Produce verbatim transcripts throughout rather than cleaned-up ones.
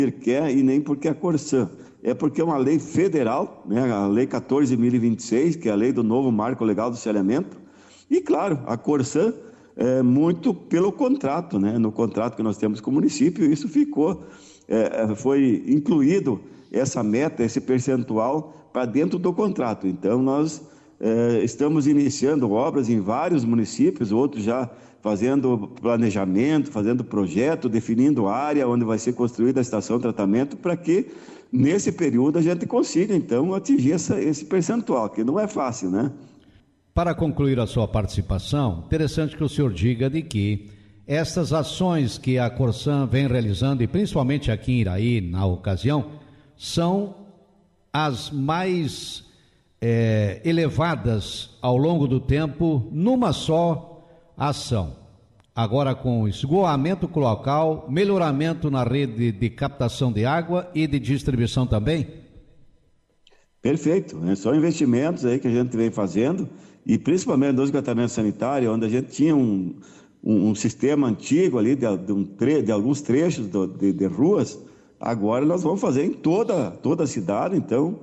quer e nem porque a Corsã. É porque é uma lei federal, né, a Lei quatorze mil e vinte e seis, que é a lei do novo Marco Legal do Saneamento. E, claro, a Corsã, é, muito pelo contrato, né, no contrato que nós temos com o município, isso ficou, é, foi incluído essa meta, esse percentual para dentro do contrato. Então, nós é, estamos iniciando obras em vários municípios, outros já fazendo planejamento, fazendo projeto, definindo a área onde vai ser construída a estação de tratamento, para que nesse período a gente consiga, então, atingir essa, esse percentual, que não é fácil, né? Para concluir a sua participação, interessante que o senhor diga de que essas ações que a Corsã vem realizando, e principalmente aqui em Iraí, na ocasião, são as mais é, elevadas ao longo do tempo, numa só ação. Agora com escoamento local, melhoramento na rede de captação de água e de distribuição também? Perfeito, né? São investimentos aí que a gente vem fazendo, e principalmente no esgotamento sanitário, onde a gente tinha um, um, um sistema antigo ali de, de, um tre- de alguns trechos do, de, de ruas. Agora nós vamos fazer em toda, toda a cidade, então,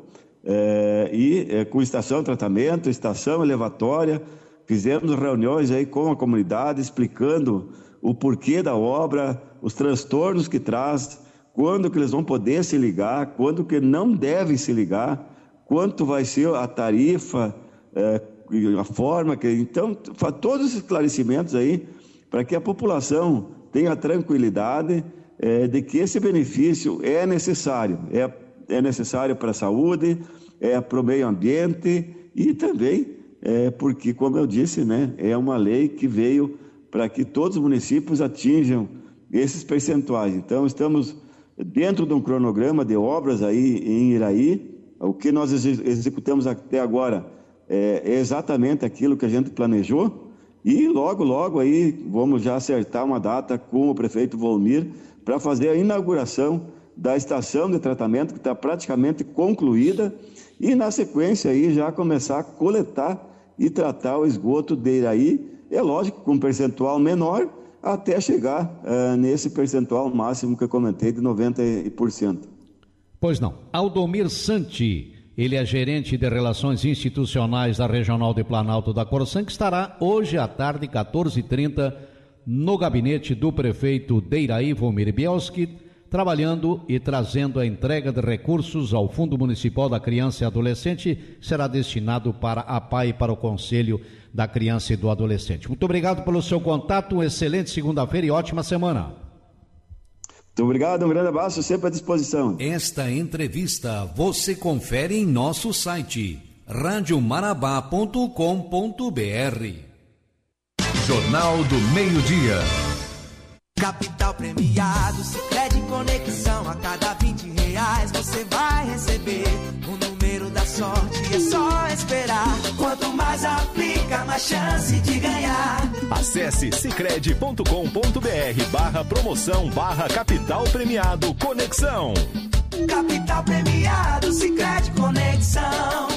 é, e é, com estação de tratamento, estação elevatória. Fizemos reuniões aí com a comunidade, explicando o porquê da obra, os transtornos que traz, quando que eles vão poder se ligar, quando que não devem se ligar, quanto vai ser a tarifa, é, a forma que... Então, faz todos esses esclarecimentos aí, para que a população tenha tranquilidade é, de que esse benefício é necessário, é, é necessário para a saúde, é para o meio ambiente e também... É porque, como eu disse, né, é uma lei que veio para que todos os municípios atinjam esses percentuais. Então, estamos dentro de um cronograma de obras aí em Iraí. O que nós executamos até agora é exatamente aquilo que a gente planejou, e logo, logo aí vamos já acertar uma data com o prefeito Volmir para fazer a inauguração da estação de tratamento, que está praticamente concluída, e na sequência aí já começar a coletar e tratar o esgoto de Iraí, é lógico, com um percentual menor, até chegar uh, nesse percentual máximo que eu comentei de noventa por cento. Pois não. Aldomir Santi, ele é gerente de Relações Institucionais da Regional de Planalto da Corsã, que estará hoje à tarde, quatorze e trinta, no gabinete do prefeito de Iraí, Volmir Bielski, trabalhando e trazendo a entrega de recursos ao Fundo Municipal da Criança e Adolescente, que será destinado para a P A I e para o Conselho da Criança e do Adolescente. Muito obrigado pelo seu contato, uma excelente segunda-feira e ótima semana. Muito obrigado, um grande abraço, sempre à disposição. Esta entrevista você confere em nosso site rádio marabá ponto com ponto br. Jornal do Meio-Dia. Capital Premiado, Sicredi Conexão. A cada vinte reais você vai receber o número da sorte, é só esperar. Quanto mais aplica, mais chance de ganhar. Acesse sicredi ponto com ponto br barra promoção barra Capital Premiado Conexão. Capital Premiado, Sicredi Conexão.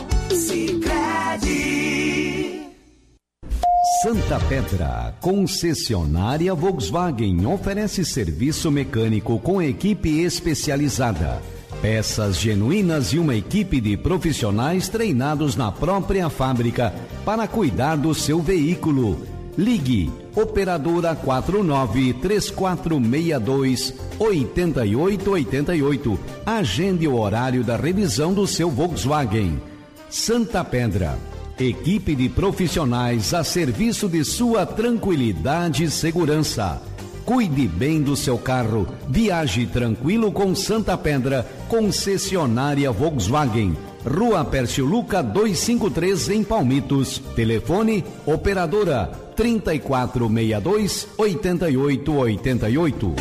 Sicredi. Santa Pedra, concessionária Volkswagen, oferece serviço mecânico com equipe especializada, peças genuínas e uma equipe de profissionais treinados na própria fábrica para cuidar do seu veículo. Ligue, operadora quatro nove três quatro seis dois oito oito oito oito. Agende o horário da revisão do seu Volkswagen. Santa Pedra, equipe de profissionais a serviço de sua tranquilidade e segurança. Cuide bem do seu carro. Viaje tranquilo com Santa Pedra, concessionária Volkswagen. Rua Pércio Luca duzentos e cinquenta e três, em Palmitos. Telefone, operadora trinta e quatro sessenta e dois oitenta e oito oitenta e oito.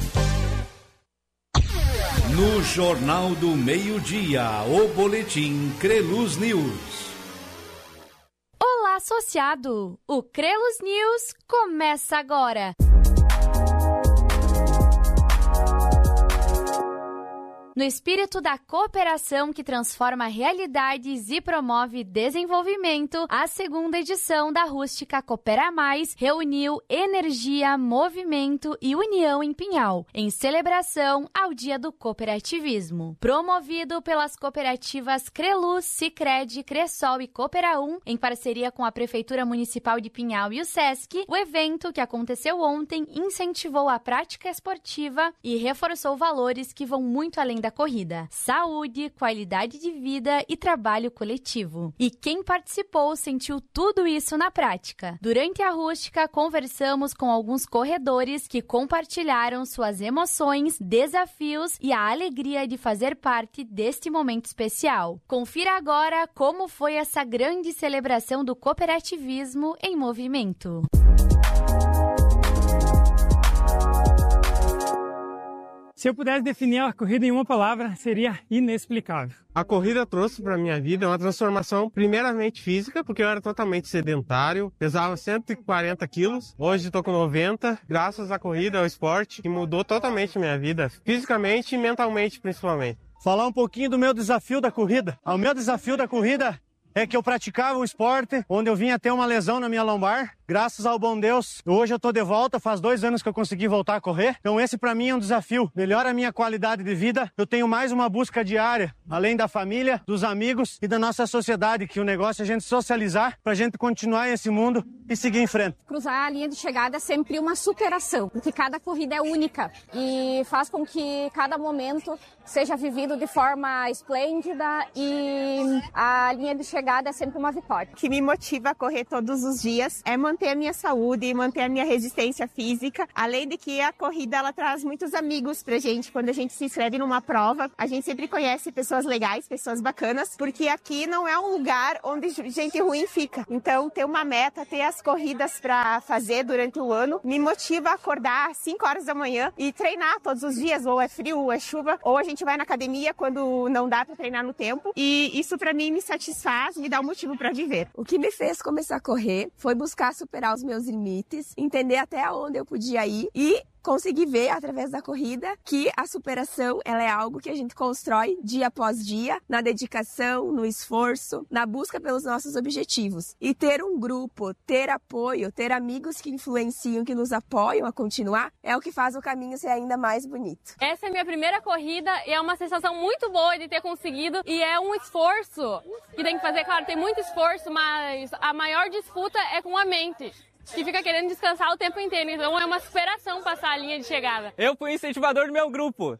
No Jornal do Meio-Dia, o boletim Creluz News. Olá, associado! O Creluz News começa agora. No espírito da cooperação que transforma realidades e promove desenvolvimento, a segunda edição da Rústica Coopera Mais reuniu energia, movimento e união em Pinhal, em celebração ao Dia do Cooperativismo. Promovido pelas cooperativas Creluz, Sicredi, Cressol e Cooperaum, em parceria com a Prefeitura Municipal de Pinhal e o Sesc, o evento, que aconteceu ontem, incentivou a prática esportiva e reforçou valores que vão muito além da corrida: saúde, qualidade de vida e trabalho coletivo. E quem participou sentiu tudo isso na prática. Durante a Rústica, conversamos com alguns corredores que compartilharam suas emoções, desafios e a alegria de fazer parte deste momento especial. Confira agora como foi essa grande celebração do cooperativismo em movimento. Se eu pudesse definir a corrida em uma palavra, seria inexplicável. A corrida trouxe para minha vida uma transformação primeiramente física, porque eu era totalmente sedentário, pesava cento e quarenta quilos, hoje estou com noventa, graças à corrida, ao esporte, que mudou totalmente minha vida, fisicamente e mentalmente principalmente. Falar um pouquinho do meu desafio da corrida. O meu desafio da corrida é que eu praticava um esporte onde eu vinha ter uma lesão na minha lombar. Graças ao bom Deus, hoje eu tô de volta, faz dois anos que eu consegui voltar a correr. Então esse pra mim é um desafio, melhora a minha qualidade de vida. Eu tenho mais uma busca diária, além da família, dos amigos e da nossa sociedade, que o negócio é a gente socializar pra gente continuar esse mundo e seguir em frente. Cruzar a linha de chegada é sempre uma superação, porque cada corrida é única e faz com que cada momento seja vivido de forma esplêndida e a linha de chegada é sempre uma vitória. O que me motiva a correr todos os dias é manter a minha saúde e manter a minha resistência física, além de que a corrida ela traz muitos amigos pra gente. Quando a gente se inscreve numa prova, a gente sempre conhece pessoas legais, pessoas bacanas, porque aqui não é um lugar onde gente ruim fica. Então ter uma meta, ter as corridas pra fazer durante o ano, me motiva a acordar às cinco horas da manhã e treinar todos os dias, ou é frio, ou é chuva, ou a gente vai na academia quando não dá pra treinar no tempo, e isso pra mim me satisfaz, me dá um motivo pra viver. O que me fez começar a correr foi buscar superar os meus limites, entender até onde eu podia ir e conseguir ver, através da corrida, que a superação ela é algo que a gente constrói dia após dia, na dedicação, no esforço, na busca pelos nossos objetivos. E ter um grupo, ter apoio, ter amigos que influenciam, que nos apoiam a continuar, é o que faz o caminho ser ainda mais bonito. Essa é a minha primeira corrida e é uma sensação muito boa de ter conseguido, e é um esforço que tem que fazer. Claro, tem muito esforço, mas a maior disputa é com a mente, que fica querendo descansar o tempo inteiro. Então é uma superação passar a linha de chegada. Eu fui incentivador do meu grupo.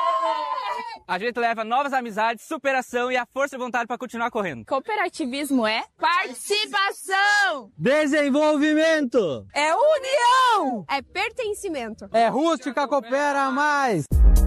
A gente leva novas amizades, superação e a força e vontade para continuar correndo. Cooperativismo é participação, desenvolvimento, é união, é pertencimento, é Rústica Coopera Mais.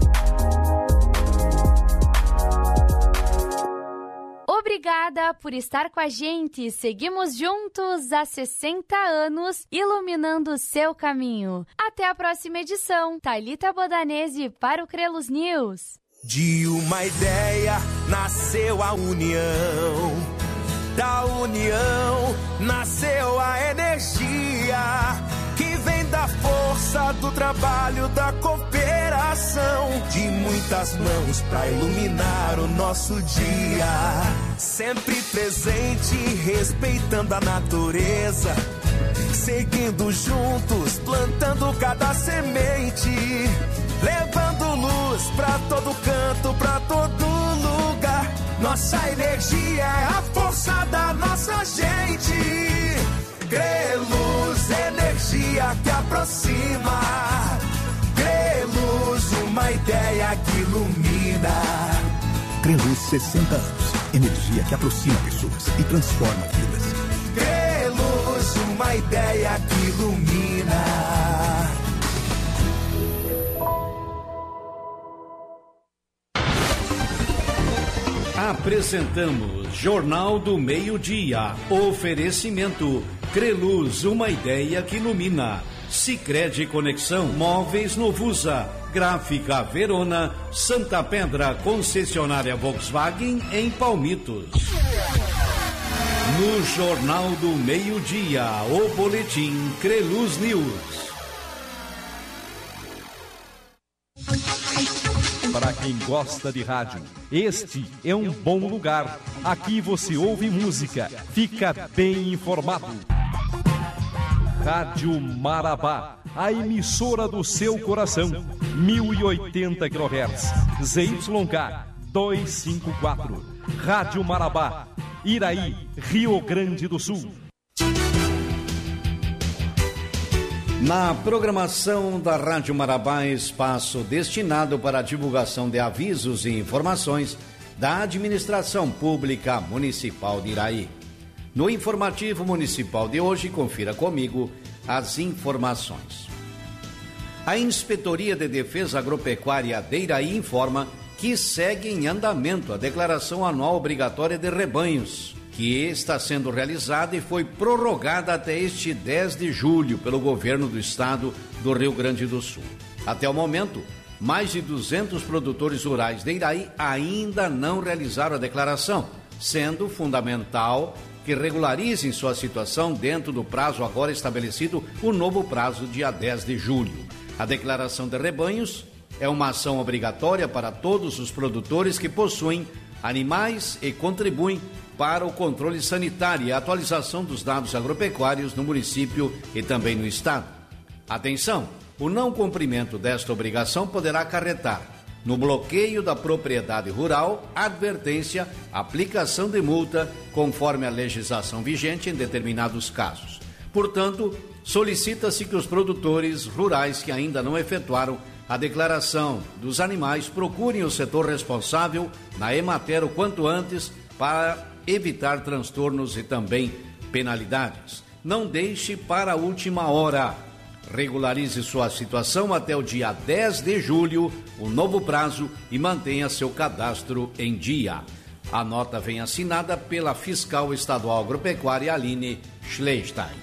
Obrigada por estar com a gente. Seguimos juntos há sessenta anos, iluminando o seu caminho. Até a próxima edição. Thalita Bodanese para o Creluz News. De uma ideia nasceu a união, da união nasceu a energia, que vem da força do trabalho, da cooperação, de muitas mãos pra iluminar o nosso dia. Sempre presente, respeitando a natureza, seguindo juntos, plantando cada semente, levando luz pra todo canto, pra todo lugar. Nossa energia é a força da nossa gente. Creluz, energia que aproxima. Creluz, uma ideia que ilumina. Creluz, sessenta anos. Energia que aproxima pessoas e transforma vidas. Creluz, uma ideia que ilumina. Apresentamos Jornal do Meio-Dia. Oferecimento Creluz, uma ideia que ilumina. Sicredi Conexão, Móveis Novusa, Gráfica Verona, Santa Pedra, concessionária Volkswagen em Palmitos. No Jornal do Meio-Dia, o boletim Creluz News. Para quem gosta de rádio, este é um bom lugar. Aqui você ouve música, fica bem informado. Rádio Marabá, a emissora do seu coração, mil e oitenta quilohertz, Z Y K duzentos e cinquenta e quatro. Rádio Marabá, Iraí, Rio Grande do Sul. Na programação da Rádio Marabá, espaço destinado para a divulgação de avisos e informações da Administração Pública Municipal de Iraí. No informativo municipal de hoje, confira comigo as informações. A Inspetoria de Defesa Agropecuária de Iraí informa que segue em andamento a declaração anual obrigatória de rebanhos, que está sendo realizada e foi prorrogada até este dez de julho pelo governo do estado do Rio Grande do Sul. Até o momento, mais de duzentos produtores rurais de Iraí ainda não realizaram a declaração, sendo fundamental que regularizem sua situação dentro do prazo agora estabelecido, o novo prazo, dia dez de julho. A declaração de rebanhos é uma ação obrigatória para todos os produtores que possuem animais e contribuem para o controle sanitário e a atualização dos dados agropecuários no município e também no estado. Atenção, o não cumprimento desta obrigação poderá acarretar no bloqueio da propriedade rural, advertência, aplicação de multa, conforme a legislação vigente em determinados casos. Portanto, solicita-se que os produtores rurais que ainda não efetuaram a declaração dos animais procurem o setor responsável na Emater o quanto antes para evitar transtornos e também penalidades. Não deixe para a última hora. Regularize sua situação até o dia dez de julho, o novo prazo, e mantenha seu cadastro em dia. A nota vem assinada pela fiscal estadual agropecuária Aline Schleestein.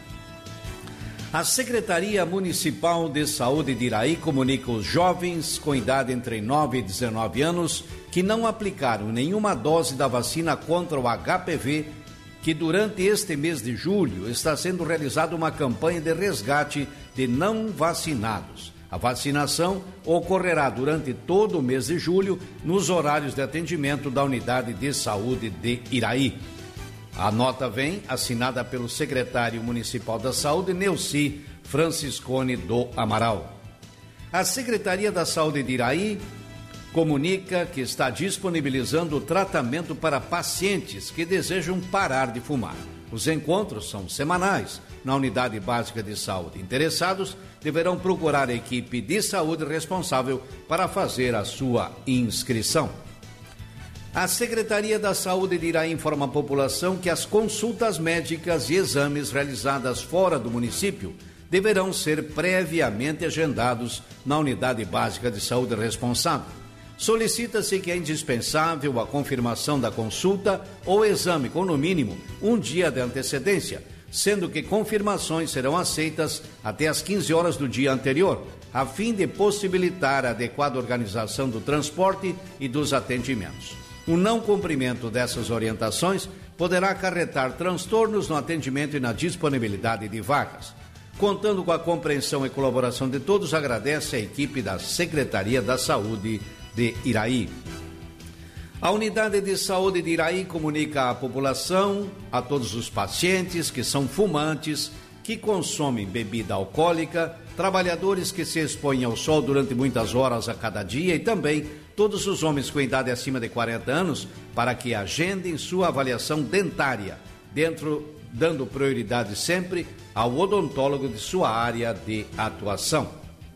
A Secretaria Municipal de Saúde de Iraí comunica os jovens com idade entre nove e dezenove anos que não aplicaram nenhuma dose da vacina contra o H P V que durante este mês de julho está sendo realizada uma campanha de resgate de não vacinados. A vacinação ocorrerá durante todo o mês de julho nos horários de atendimento da Unidade de Saúde de Iraí. A nota vem assinada pelo secretário municipal da Saúde, Neuci Franciscone do Amaral. A Secretaria da Saúde de Iraí comunica que está disponibilizando o tratamento para pacientes que desejam parar de fumar. Os encontros são semanais na Unidade Básica de Saúde. Interessados deverão procurar a equipe de saúde responsável para fazer a sua inscrição. A Secretaria da Saúde de Iraí informa a população que as consultas médicas e exames realizadas fora do município deverão ser previamente agendados na Unidade Básica de Saúde responsável. Solicita-se que é indispensável a confirmação da consulta ou exame com, no mínimo, um dia de antecedência, sendo que confirmações serão aceitas até às quinze horas do dia anterior, a fim de possibilitar a adequada organização do transporte e dos atendimentos. O não cumprimento dessas orientações poderá acarretar transtornos no atendimento e na disponibilidade de vagas. Contando com a compreensão e colaboração de todos, agradece a equipe da Secretaria da Saúde de Iraí. A Unidade de Saúde de Iraí comunica à população, a todos os pacientes que são fumantes, que consomem bebida alcoólica, trabalhadores que se expõem ao sol durante muitas horas a cada dia e também todos os homens com idade acima de quarenta anos para que agendem sua avaliação dentária, dentro, dando prioridade sempre ao odontólogo de sua área de atuação.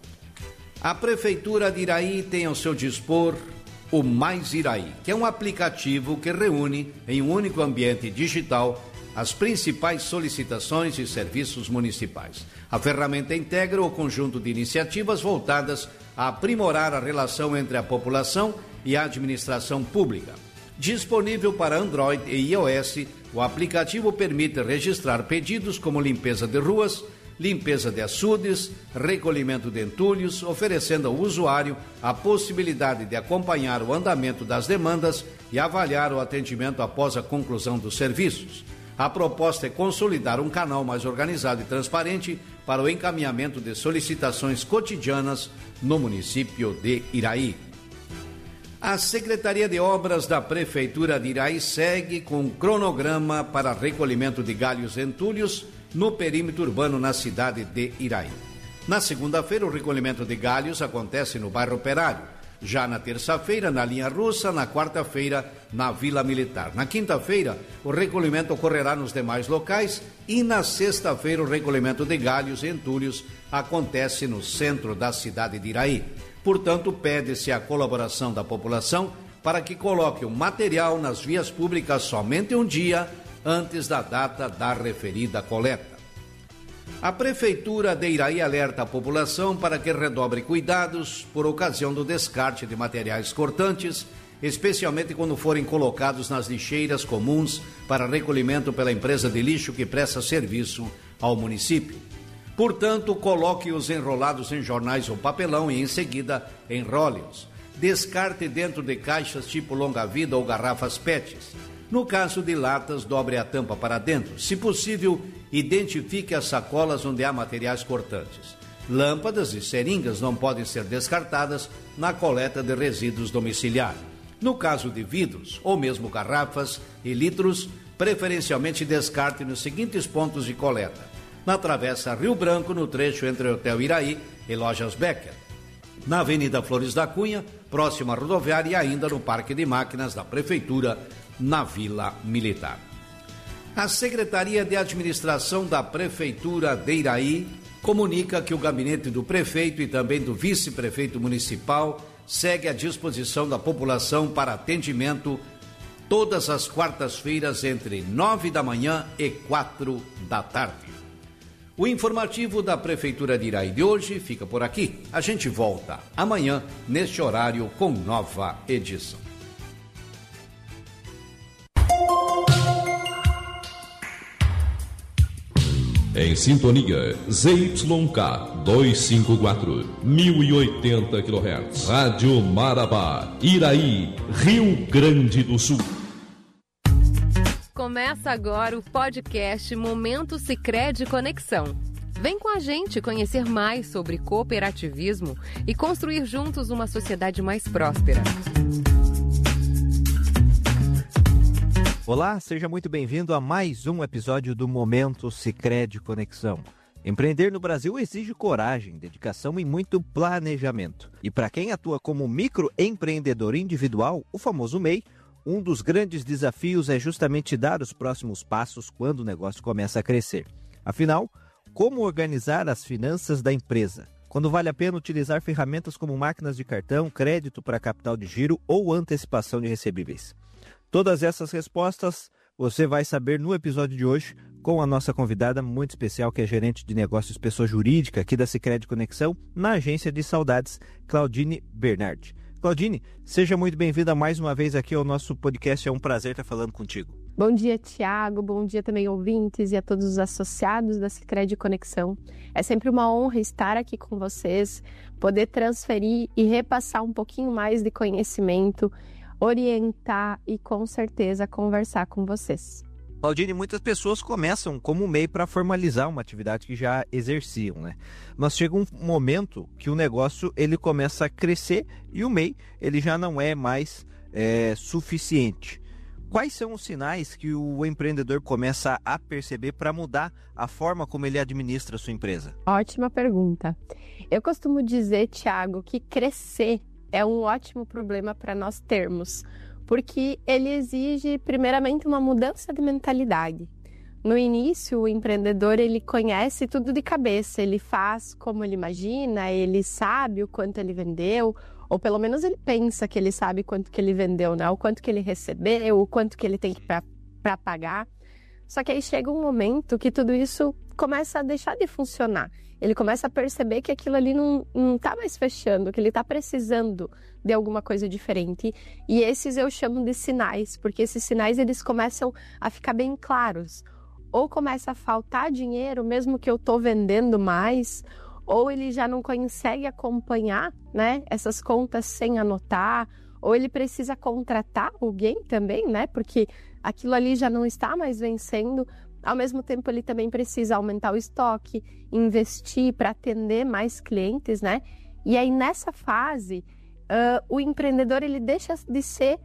A Prefeitura de Iraí tem ao seu dispor o Mais Iraí, que é um aplicativo que reúne em um único ambiente digital as principais solicitações e serviços municipais. A ferramenta integra o conjunto de iniciativas voltadas a aprimorar a relação entre a população e a administração pública. Disponível para Android e iOS, o aplicativo permite registrar pedidos como limpeza de ruas, limpeza de açudes, recolhimento de entulhos, oferecendo ao usuário a possibilidade de acompanhar o andamento das demandas e avaliar o atendimento após a conclusão dos serviços. A proposta é consolidar um canal mais organizado e transparente para o encaminhamento de solicitações cotidianas no município de Iraí. A Secretaria de Obras da Prefeitura de Iraí segue com cronograma para recolhimento de galhos e entulhos no perímetro urbano na cidade de Iraí. Na segunda-feira, o recolhimento de galhos acontece no bairro Operário. Já na terça-feira, na linha russa, na quarta-feira, na Vila Militar. Na quinta-feira, o recolhimento ocorrerá nos demais locais e na sexta-feira, o recolhimento de galhos e entulhos acontece no centro da cidade de Iraí. Portanto, pede-se a colaboração da população para que coloque o material nas vias públicas somente um dia antes da data da referida coleta. A Prefeitura de Iraí alerta a população para que redobre cuidados por ocasião do descarte de materiais cortantes, especialmente quando forem colocados nas lixeiras comuns para recolhimento pela empresa de lixo que presta serviço ao município. Portanto, coloque-os enrolados em jornais ou papelão e, em seguida, enrole-os. Descarte dentro de caixas tipo longa-vida ou garrafas P E Ts. No caso de latas, dobre a tampa para dentro. Se possível, identifique as sacolas onde há materiais cortantes. Lâmpadas e seringas não podem ser descartadas na coleta de resíduos domiciliar. No caso de vidros, ou mesmo garrafas e litros, preferencialmente descarte nos seguintes pontos de coleta: na Travessa Rio Branco, no trecho entre o Hotel Iraí e Lojas Becker; na Avenida Flores da Cunha, próxima à rodoviária, e ainda no Parque de Máquinas da Prefeitura, na Vila Militar. A Secretaria de Administração da Prefeitura de Iraí comunica que o gabinete do prefeito e também do vice-prefeito municipal segue à disposição da população para atendimento todas as quartas-feiras entre nove da manhã e quatro da tarde. O informativo da Prefeitura de Iraí de hoje fica por aqui. A gente volta amanhã, neste horário, com nova edição. Em sintonia, Z Y K duzentos e cinquenta e quatro, mil e oitenta quilohertz. Rádio Marabá, Iraí, Rio Grande do Sul. Começa agora o podcast Momento Sicredi Conexão. Vem com a gente conhecer mais sobre cooperativismo e construir juntos uma sociedade mais próspera. Olá, seja muito bem-vindo a mais um episódio do Momento Sicredi Conexão. Empreender no Brasil exige coragem, dedicação e muito planejamento. E para quem atua como microempreendedor individual, o famoso M E I, um dos grandes desafios é justamente dar os próximos passos quando o negócio começa a crescer. Afinal, como organizar as finanças da empresa? Quando vale a pena utilizar ferramentas como máquinas de cartão, crédito para capital de giro ou antecipação de recebíveis? Todas essas respostas você vai saber no episódio de hoje com a nossa convidada muito especial, que é gerente de negócios pessoa jurídica aqui da Sicredi Conexão, na agência de saudades, Claudine Bernardi. Claudine, seja muito bem-vinda mais uma vez aqui ao nosso podcast, é um prazer estar falando contigo. Bom dia, Tiago, bom dia também ouvintes e a todos os associados da Sicredi Conexão. É sempre uma honra estar aqui com vocês, poder transferir e repassar um pouquinho mais de conhecimento, orientar e com certeza conversar com vocês. Claudine, muitas pessoas começam como M E I para formalizar uma atividade que já exerciam, né? Mas chega um momento que o negócio ele começa a crescer e o M E I ele já não é mais é, suficiente. Quais são os sinais que o empreendedor começa a perceber para mudar a forma como ele administra a sua empresa? Ótima pergunta. Eu costumo dizer, Tiago, que crescer é um ótimo problema para nós termos, porque ele exige primeiramente uma mudança de mentalidade. No início, o empreendedor ele conhece tudo de cabeça, ele faz como ele imagina, ele sabe o quanto ele vendeu, ou pelo menos ele pensa que ele sabe quanto que ele vendeu, né? O quanto que ele recebeu, o quanto que ele tem para pagar. Só que aí chega um momento que tudo isso começa a deixar de funcionar. Ele começa a perceber que aquilo ali não está mais fechando, que ele está precisando de alguma coisa diferente. E esses eu chamo de sinais, porque esses sinais eles começam a ficar bem claros. Ou começa a faltar dinheiro, mesmo que eu estou vendendo mais, ou ele já não consegue acompanhar, né, essas contas sem anotar, ou ele precisa contratar alguém também, né, porque aquilo ali já não está mais vencendo. Ao mesmo tempo, ele também precisa aumentar o estoque, investir para atender mais clientes, né? E aí, nessa fase, uh, o empreendedor ele deixa de ser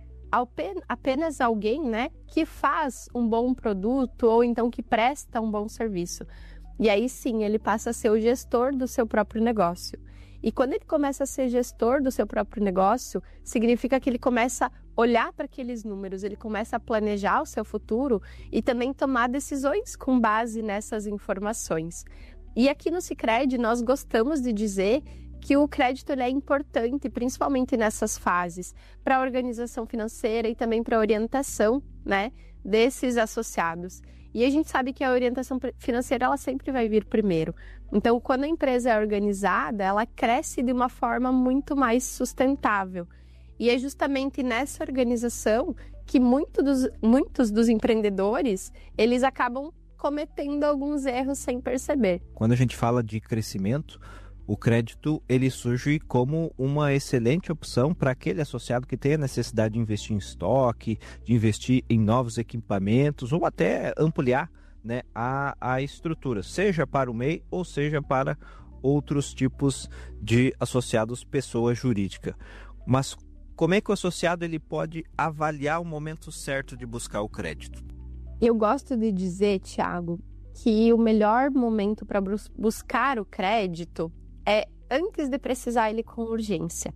apenas alguém, né, que faz um bom produto ou então que presta um bom serviço. E aí sim, ele passa a ser o gestor do seu próprio negócio. E quando ele começa a ser gestor do seu próprio negócio, significa que ele começa a olhar para aqueles números, ele começa a planejar o seu futuro e também tomar decisões com base nessas informações. E aqui no Sicredi nós gostamos de dizer que o crédito ele é importante, principalmente nessas fases, para a organização financeira e também para a orientação, né, desses associados. E a gente sabe que a orientação financeira ela sempre vai vir primeiro. Então, quando a empresa é organizada, ela cresce de uma forma muito mais sustentável. E é justamente nessa organização que muito dos, muitos dos empreendedores, eles acabam cometendo alguns erros sem perceber. Quando a gente fala de crescimento, o crédito ele surge como uma excelente opção para aquele associado que tem a necessidade de investir em estoque, de investir em novos equipamentos ou até ampliar, né, a, a estrutura, seja para o M E I ou seja para outros tipos de associados pessoa jurídica. Mas como é que o associado ele pode avaliar o momento certo de buscar o crédito? Eu gosto de dizer, Thiago, que o melhor momento para buscar o crédito é antes de precisar ele com urgência.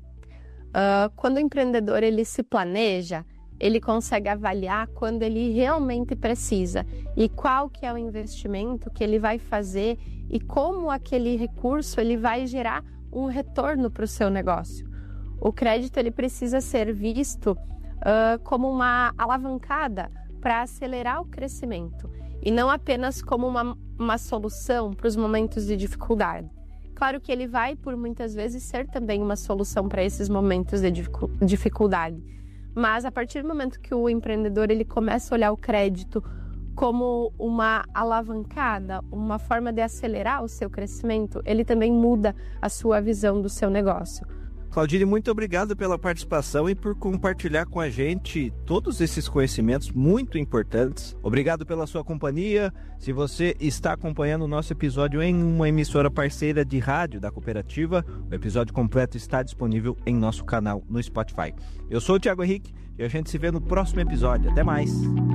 Uh, quando o empreendedor ele se planeja, ele consegue avaliar quando ele realmente precisa e qual que é o investimento que ele vai fazer e como aquele recurso ele vai gerar um retorno para o seu negócio. O crédito ele precisa ser visto uh, como uma alavancada para acelerar o crescimento e não apenas como uma, uma solução para os momentos de dificuldade. Claro que ele vai, por muitas vezes, ser também uma solução para esses momentos de dificuldade. Mas a partir do momento que o empreendedor ele começa a olhar o crédito como uma alavancada, uma forma de acelerar o seu crescimento, ele também muda a sua visão do seu negócio. Claudine, muito obrigado pela participação e por compartilhar com a gente todos esses conhecimentos muito importantes. Obrigado pela sua companhia. Se você está acompanhando o nosso episódio em uma emissora parceira de rádio da cooperativa, o episódio completo está disponível em nosso canal no Spotify. Eu sou o Thiago Henrique e a gente se vê no próximo episódio. Até mais!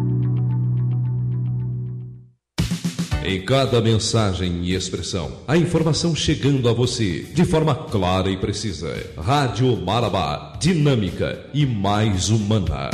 Em cada mensagem e expressão, a informação chegando a você de forma clara e precisa. Rádio Marabá, dinâmica e mais humana.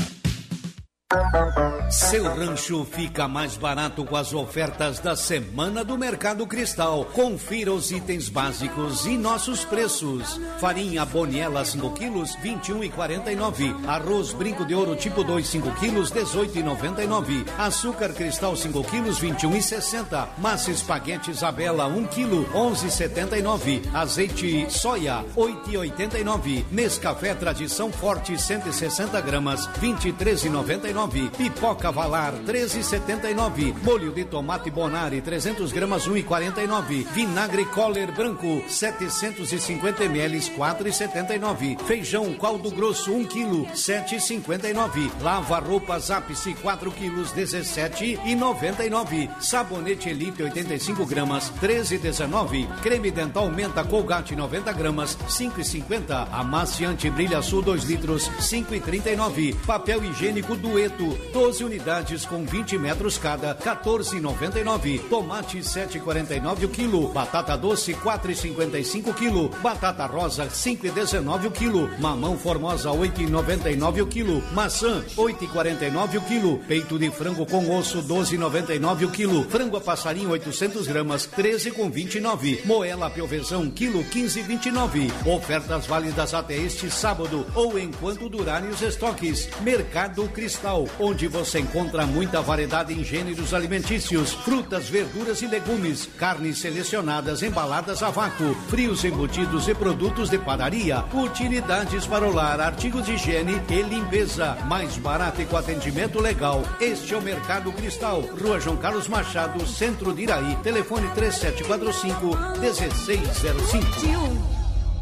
Seu rancho fica mais barato com as ofertas da Semana do Mercado Cristal. Confira os itens básicos e nossos preços. Farinha Boniela cinco quilos, vinte e um reais e quarenta e nove centavos. Arroz Brinco de Ouro tipo dois, cinco quilos, dezoito reais e noventa e nove centavos. Açúcar Cristal cinco quilos, vinte e um reais e sessenta centavos. Massa Espaguete Isabela um quilo, onze reais e setenta e nove centavos. Azeite Soia, oito reais e oitenta e nove centavos. Nescafé Tradição Forte cento e sessenta gramas, vinte e três reais e noventa e nove centavos. Pipoca Valar, treze reais e setenta e nove centavos. Molho de tomate Bonari, trezentas gramas, um real e quarenta e nove centavos. Vinagre Coller Branco, setecentos e cinquenta mililitros, quatro reais e setenta e nove centavos. Feijão Caldo Grosso, um quilo, sete reais e cinquenta e nove centavos. Lava Roupas Ápice, quatro quilos, dezessete reais e noventa e nove centavos. Sabonete Elite, oitenta e cinco gramas, treze reais e dezenove centavos. Creme Dental Menta Colgate, noventa gramas, cinco reais e cinquenta centavos. Amaciante Brilha Sul, dois litros, cinco reais e trinta e nove centavos. Papel Higiênico Dueto, doze unidades com vinte metros cada, quatorze reais e noventa e nove centavos. Tomate sete reais e quarenta e nove centavos o quilo. Batata doce quatro reais e cinquenta e cinco centavos o quilo. Batata rosa cinco reais e dezenove centavos o quilo. Mamão Formosa oito reais e noventa e nove centavos o quilo. Maçã oito reais e quarenta e nove centavos o quilo. Peito de frango com osso doze reais e noventa e nove centavos o quilo. Frango a passarinho oitocentas gramas, treze reais e vinte e nove centavos. Moela Pioversão quilo, quinze reais e vinte e nove centavos. Ofertas válidas até este sábado ou enquanto durarem os estoques. Mercado Cristal, onde você encontra muita variedade em gêneros alimentícios, frutas, verduras e legumes, carnes selecionadas embaladas a vácuo, frios embutidos e produtos de padaria, utilidades para o lar, artigos de higiene e limpeza, mais barato e com atendimento legal. Este é o Mercado Cristal, Rua João Carlos Machado, Centro de Iraí, telefone três sete quatro cinco, um seis zero cinco.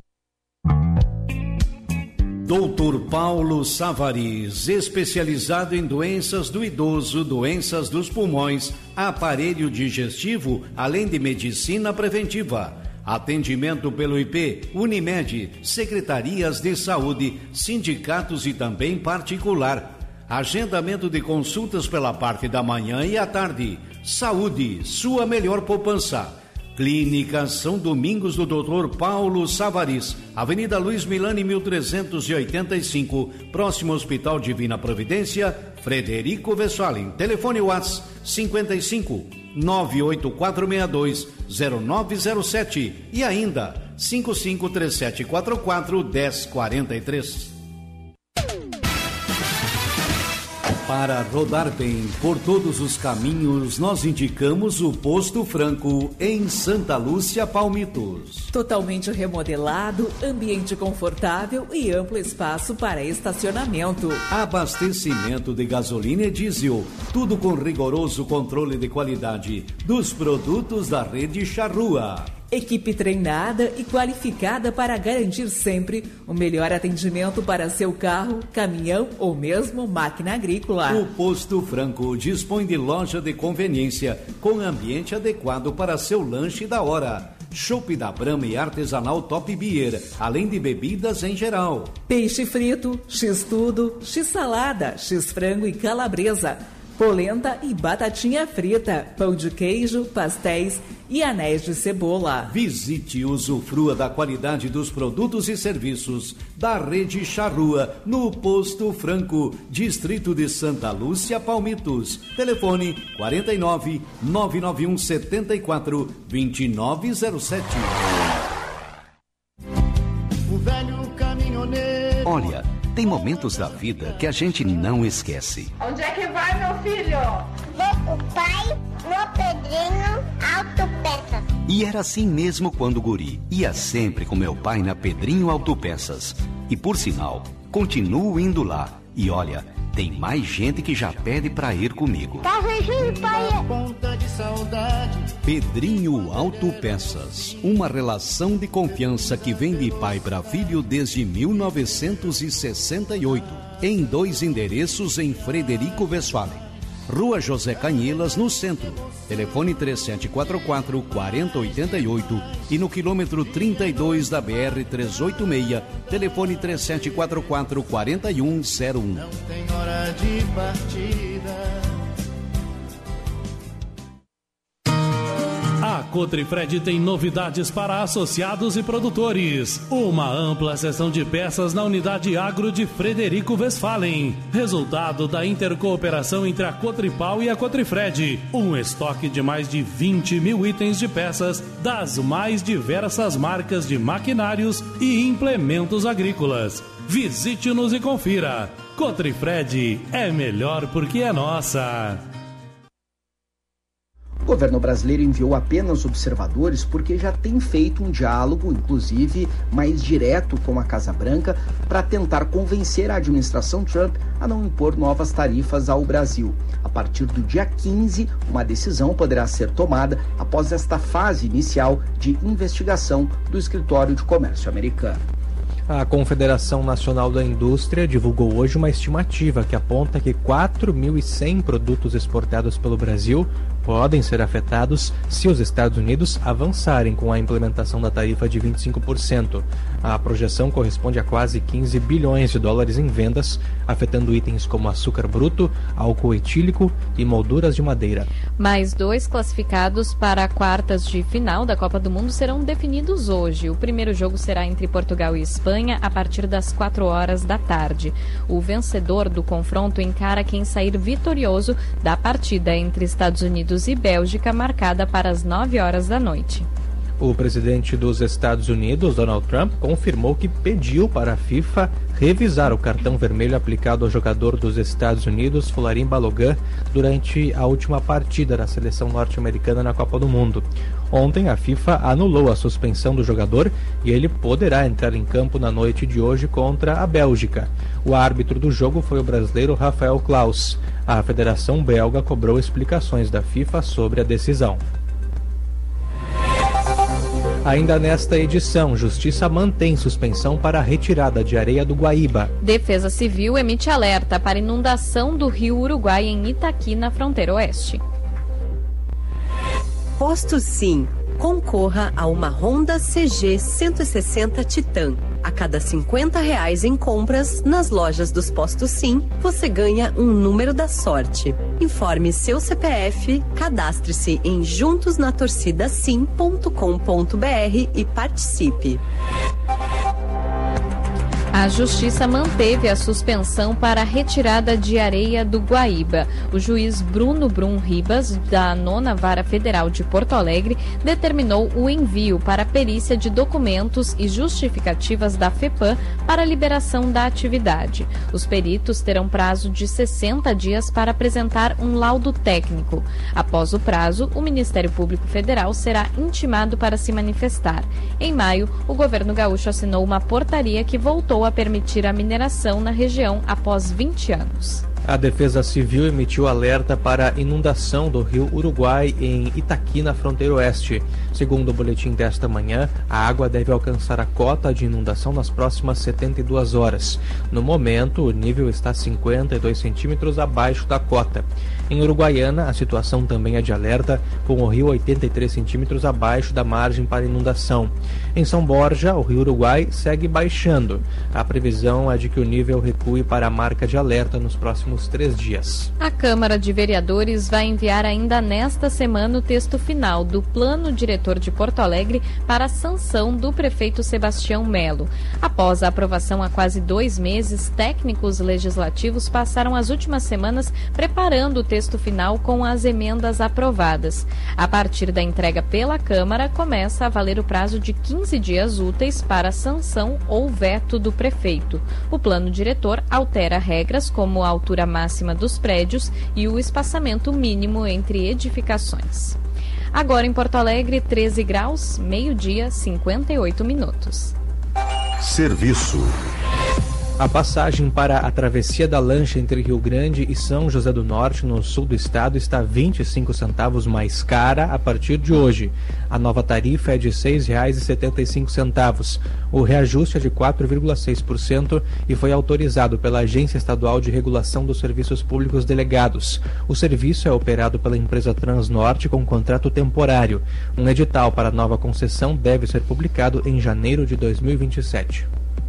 doutor Paulo Savaris, especializado em doenças do idoso, doenças dos pulmões, aparelho digestivo, além de medicina preventiva. Atendimento pelo I P, Unimed, secretarias de saúde, sindicatos e também particular. Agendamento de consultas pela parte da manhã e à tarde. Saúde, sua melhor poupança. Clínica São Domingos do doutor Paulo Savaris, Avenida Luiz Milani, mil trezentos e oitenta e cinco, próximo ao Hospital Divina Providência, Frederico Westphalen. Telefone WhatsApp cinquenta e cinco, nove oito quatro seis dois, zero nove zero sete e ainda cinco cinco três sete quatro quatro, um zero quatro três. Para rodar bem por todos os caminhos, nós indicamos o Posto Franco em Santa Lúcia, Palmitos. Totalmente remodelado, ambiente confortável e amplo espaço para estacionamento. Abastecimento de gasolina e diesel, tudo com rigoroso controle de qualidade dos produtos da rede Charrua. Equipe treinada e qualificada para garantir sempre o melhor atendimento para seu carro, caminhão ou mesmo máquina agrícola. O Posto Franco dispõe de loja de conveniência com ambiente adequado para seu lanche da hora. Chopp da Brahma e artesanal Top Beer, além de bebidas em geral. Peixe frito, x-tudo, x-salada, x-frango e calabresa. Polenta e batatinha frita, pão de queijo, pastéis e anéis de cebola. Visite e usufrua da qualidade dos produtos e serviços da Rede Charrua, no Posto Franco, Distrito de Santa Lúcia, Palmitos. Telefone quarenta e nove, nove nove um, setenta e quatro, vinte e nove zero sete. O velho caminhoneiro. Olha, tem momentos da vida que a gente não esquece. Onde é que vai, meu filho? Vou com o pai no Pedrinho Autopeças. E era assim mesmo quando guri. Ia sempre com meu pai na Pedrinho Autopeças. E por sinal, continuo indo lá. E olha, tem mais gente que já pede pra ir comigo. Tá vendo, pai? Ponta de saudade. Pedrinho Autopeças, uma relação de confiança que vem de pai para filho desde mil novecentos e sessenta e oito, em dois endereços em Frederico Westphalen. Rua José Canhelas, no centro. Telefone três sete quatro quatro, quatro zero oito oito e no quilômetro trinta e dois da B R trezentos e oitenta e seis, telefone três sete quatro quatro, quatro um zero um. Não tem hora de partida. A Cotrifred tem novidades para associados e produtores. Uma ampla seção de peças na unidade agro de Frederico Westphalen. Resultado da intercooperação entre a Cotripal e a Cotrifred. Um estoque de mais de vinte mil itens de peças das mais diversas marcas de maquinários e implementos agrícolas. Visite-nos e confira. Cotrifred é melhor porque é nossa. O governo brasileiro enviou apenas observadores porque já tem feito um diálogo, inclusive mais direto com a Casa Branca, para tentar convencer a administração Trump a não impor novas tarifas ao Brasil. A partir do dia quinze, uma decisão poderá ser tomada após esta fase inicial de investigação do Escritório de Comércio americano. A Confederação Nacional da Indústria divulgou hoje uma estimativa que aponta que quatro mil e cem produtos exportados pelo Brasil podem ser afetados se os Estados Unidos avançarem com a implementação da tarifa de vinte e cinco por cento. A projeção corresponde a quase quinze bilhões de dólares em vendas, afetando itens como açúcar bruto, álcool etílico e molduras de madeira. Mais dois classificados para quartas de final da Copa do Mundo serão definidos hoje. O primeiro jogo será entre Portugal e Espanha a partir das quatro horas da tarde. O vencedor do confronto encara quem sair vitorioso da partida entre Estados Unidos e Bélgica, marcada para as nove horas da noite. O presidente dos Estados Unidos, Donald Trump, confirmou que pediu para a FIFA revisar o cartão vermelho aplicado ao jogador dos Estados Unidos, Folarin Balogun, durante a última partida da seleção norte-americana na Copa do Mundo. Ontem, a FIFA anulou a suspensão do jogador e ele poderá entrar em campo na noite de hoje contra a Bélgica. O árbitro do jogo foi o brasileiro Rafael Klaus. A Federação Belga cobrou explicações da FIFA sobre a decisão. Ainda nesta edição, Justiça mantém suspensão para a retirada de areia do Guaíba. Defesa Civil emite alerta para inundação do rio Uruguai em Itaqui, na fronteira oeste. Posto Sim. Concorra a uma Honda C G cento e sessenta Titan. A cada cinquenta reais em compras nas lojas dos Postos Sim, você ganha um número da sorte. Informe seu C P F, cadastre-se em juntos na torcida sim ponto com ponto b r e participe. A Justiça manteve a suspensão para a retirada de areia do Guaíba. O juiz Bruno Brum Ribas, da nona Vara Federal de Porto Alegre, determinou o envio para a perícia de documentos e justificativas da FEPAM para a liberação da atividade. Os peritos terão prazo de sessenta dias para apresentar um laudo técnico. Após o prazo, o Ministério Público Federal será intimado para se manifestar. Em maio, o governo gaúcho assinou uma portaria que voltou a permitir a mineração na região após vinte anos. A Defesa Civil emitiu alerta para inundação do rio Uruguai em Itaqui, na fronteira oeste. Segundo o boletim desta manhã, a água deve alcançar a cota de inundação nas próximas setenta e duas horas. No momento, o nível está cinquenta e dois centímetros abaixo da cota. Em Uruguaiana, a situação também é de alerta, com o rio oitenta e três centímetros abaixo da margem para inundação. Em São Borja, o rio Uruguai segue baixando. A previsão é de que o nível recue para a marca de alerta nos próximos três dias. A Câmara de Vereadores vai enviar ainda nesta semana o texto final do Plano Diretor de Porto Alegre para a sanção do prefeito Sebastião Melo. Após a aprovação há quase dois meses, técnicos legislativos passaram as últimas semanas preparando o texto final com as emendas aprovadas. A partir da entrega pela Câmara, começa a valer o prazo de quinze dias úteis para a sanção ou veto do prefeito. O Plano Diretor altera regras como a altura máxima dos prédios e o espaçamento mínimo entre edificações. Agora em Porto Alegre, treze graus, meio-dia, cinquenta e oito minutos. Serviço. A passagem para a travessia da lancha entre Rio Grande e São José do Norte, no sul do estado, está vinte e cinco centavos mais cara a partir de hoje. A nova tarifa é de seis reais e setenta e cinco centavos. O reajuste é de quatro vírgula seis por cento e foi autorizado pela Agência Estadual de Regulação dos Serviços Públicos Delegados. O serviço é operado pela empresa Transnorte com contrato temporário. Um edital para a nova concessão deve ser publicado em janeiro de dois mil e vinte e sete.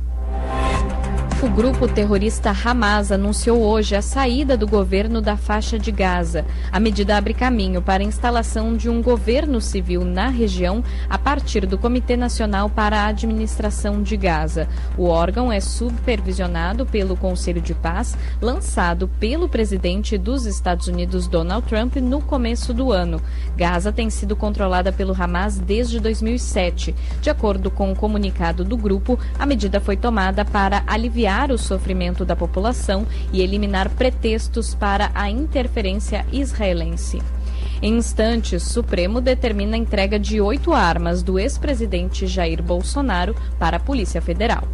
O grupo terrorista Hamas anunciou hoje a saída do governo da faixa de Gaza. A medida abre caminho para a instalação de um governo civil na região a partir do Comitê Nacional para a Administração de Gaza. O órgão é supervisionado pelo Conselho de Paz, lançado pelo presidente dos Estados Unidos, Donald Trump, no começo do ano. Gaza tem sido controlada pelo Hamas desde dois mil e sete. De acordo com o comunicado do grupo, a medida foi tomada para aliviar o sofrimento da população e eliminar pretextos para a interferência israelense. Em instantes, o Supremo determina a entrega de oito armas do ex-presidente Jair Bolsonaro para a Polícia Federal.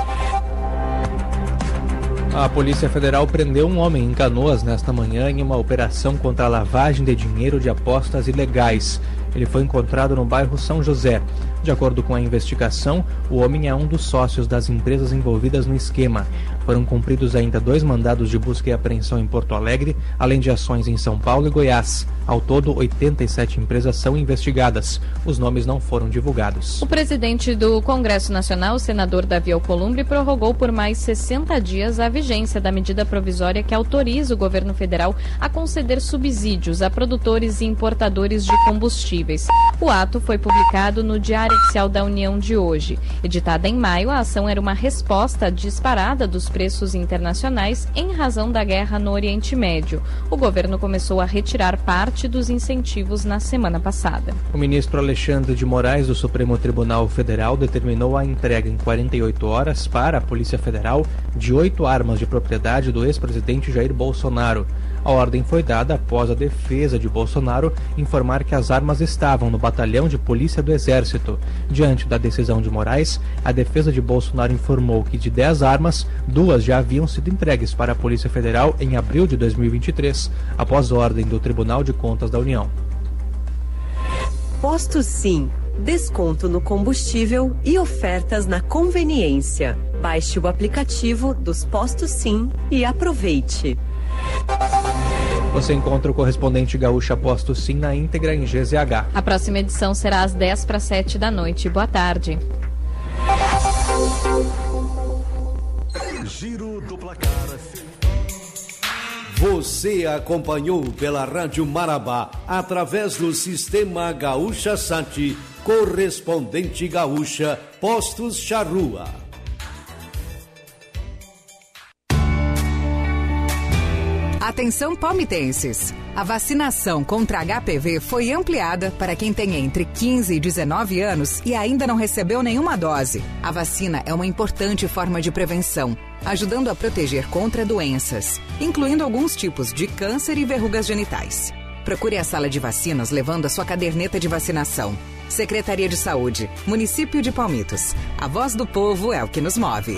A Polícia Federal prendeu um homem em Canoas nesta manhã em uma operação contra a lavagem de dinheiro de apostas ilegais. Ele foi encontrado no bairro São José. De acordo com a investigação, o homem é um dos sócios das empresas envolvidas no esquema. Foram cumpridos ainda dois mandados de busca e apreensão em Porto Alegre, além de ações em São Paulo e Goiás. Ao todo, oitenta e sete empresas são investigadas. Os nomes não foram divulgados. O presidente do Congresso Nacional, o senador Davi Alcolumbre, prorrogou por mais sessenta dias a vigência da medida provisória que autoriza o governo federal a conceder subsídios a produtores e importadores de combustíveis. O ato foi publicado no Diário Oficial da União de hoje. Editada em maio, a ação era uma resposta à disparada dos preços internacionais em razão da guerra no Oriente Médio. O governo começou a retirar parte dos incentivos na semana passada. O ministro Alexandre de Moraes, do Supremo Tribunal Federal, determinou a entrega em quarenta e oito horas para a Polícia Federal de oito armas de propriedade do ex-presidente Jair Bolsonaro. A ordem foi dada após a defesa de Bolsonaro informar que as armas estavam no batalhão de polícia do Exército. Diante da decisão de Moraes, a defesa de Bolsonaro informou que de dez armas, duas já haviam sido entregues para a Polícia Federal em abril de dois mil e vinte e três, após ordem do Tribunal de Contas da União. Posto Sim. Desconto no combustível e ofertas na conveniência. Baixe o aplicativo dos Postos Sim e aproveite. Você encontra o correspondente Gaúcha Posto Sim na íntegra em G Z H. A próxima edição será às dez para sete da noite. Boa tarde. Giro do placar. Você acompanhou pela Rádio Marabá, através do Sistema Gaúcha Sat, correspondente Gaúcha, Postos Charrua. Atenção palmitenses! A vacinação contra H P V foi ampliada para quem tem entre quinze e dezenove anos e ainda não recebeu nenhuma dose. A vacina é uma importante forma de prevenção, ajudando a proteger contra doenças, incluindo alguns tipos de câncer e verrugas genitais. Procure a sala de vacinas levando a sua caderneta de vacinação. Secretaria de Saúde, Município de Palmitos. A voz do povo é o que nos move.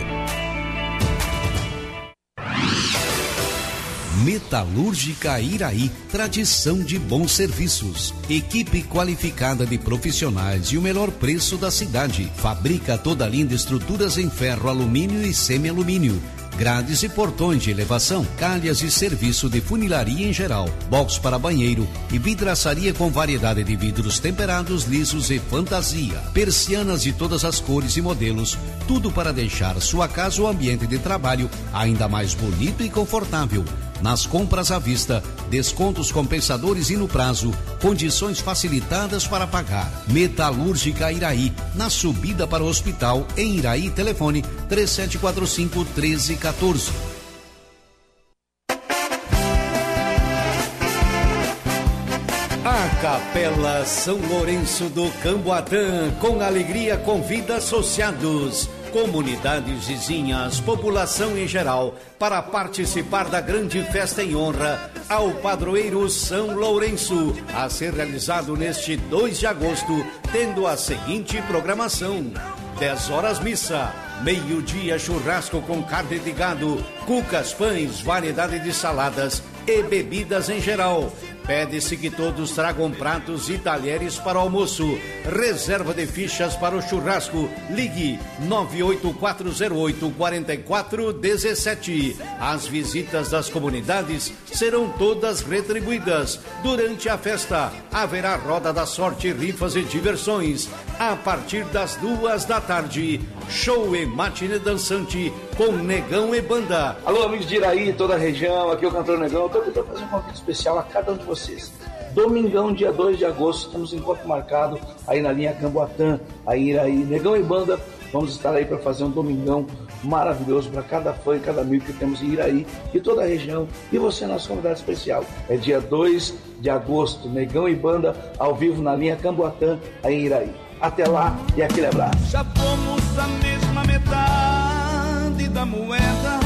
Metalúrgica Iraí, tradição de bons serviços. Equipe qualificada de profissionais e o melhor preço da cidade. Fabrica toda a linha de estruturas em ferro, alumínio e semi-alumínio. Grades e portões de elevação, calhas e serviço de funilaria em geral, box para banheiro e vidraçaria com variedade de vidros temperados, lisos e fantasia. Persianas de todas as cores e modelos, tudo para deixar sua casa ou ambiente de trabalho ainda mais bonito e confortável. Nas compras à vista, descontos compensadores e no prazo, condições facilitadas para pagar. Metalúrgica Iraí, na subida para o hospital em Iraí, telefone três sete quatro cinco, um três um quatro. A Capela São Lourenço do Camboatã, com alegria, convida associados, comunidades vizinhas, população em geral, para participar da grande festa em honra ao padroeiro São Lourenço, a ser realizado neste dois de agosto, tendo a seguinte programação: dez horas missa, meio-dia churrasco com carne de gado, cucas, pães, variedade de saladas e bebidas em geral. Pede-se que todos tragam pratos e talheres para o almoço. Reserva de fichas para o churrasco. Ligue nove oito quatro zero oito, quatro quatro um sete. As visitas das comunidades serão todas retribuídas. Durante a festa haverá roda da sorte, rifas e diversões. A partir das duas da tarde, show e matinê dançante com Negão e Banda. Alô, amigos de Iraí, toda a região, aqui é o cantor Negão. Estou tentando fazer um convite especial a cada um de vocês. Domingão, dia dois de agosto, temos um encontro marcado aí na linha Camboatã, aí Iraí. Negão e Banda, vamos estar aí para fazer um domingão maravilhoso para cada fã e cada amigo que temos em Iraí e toda a região. E você, nosso convidado especial. É dia dois de agosto, Negão e Banda, ao vivo na linha Camboatã, aí em Iraí. Até lá e aquele abraço. Já fomos a mesma metade da moeda.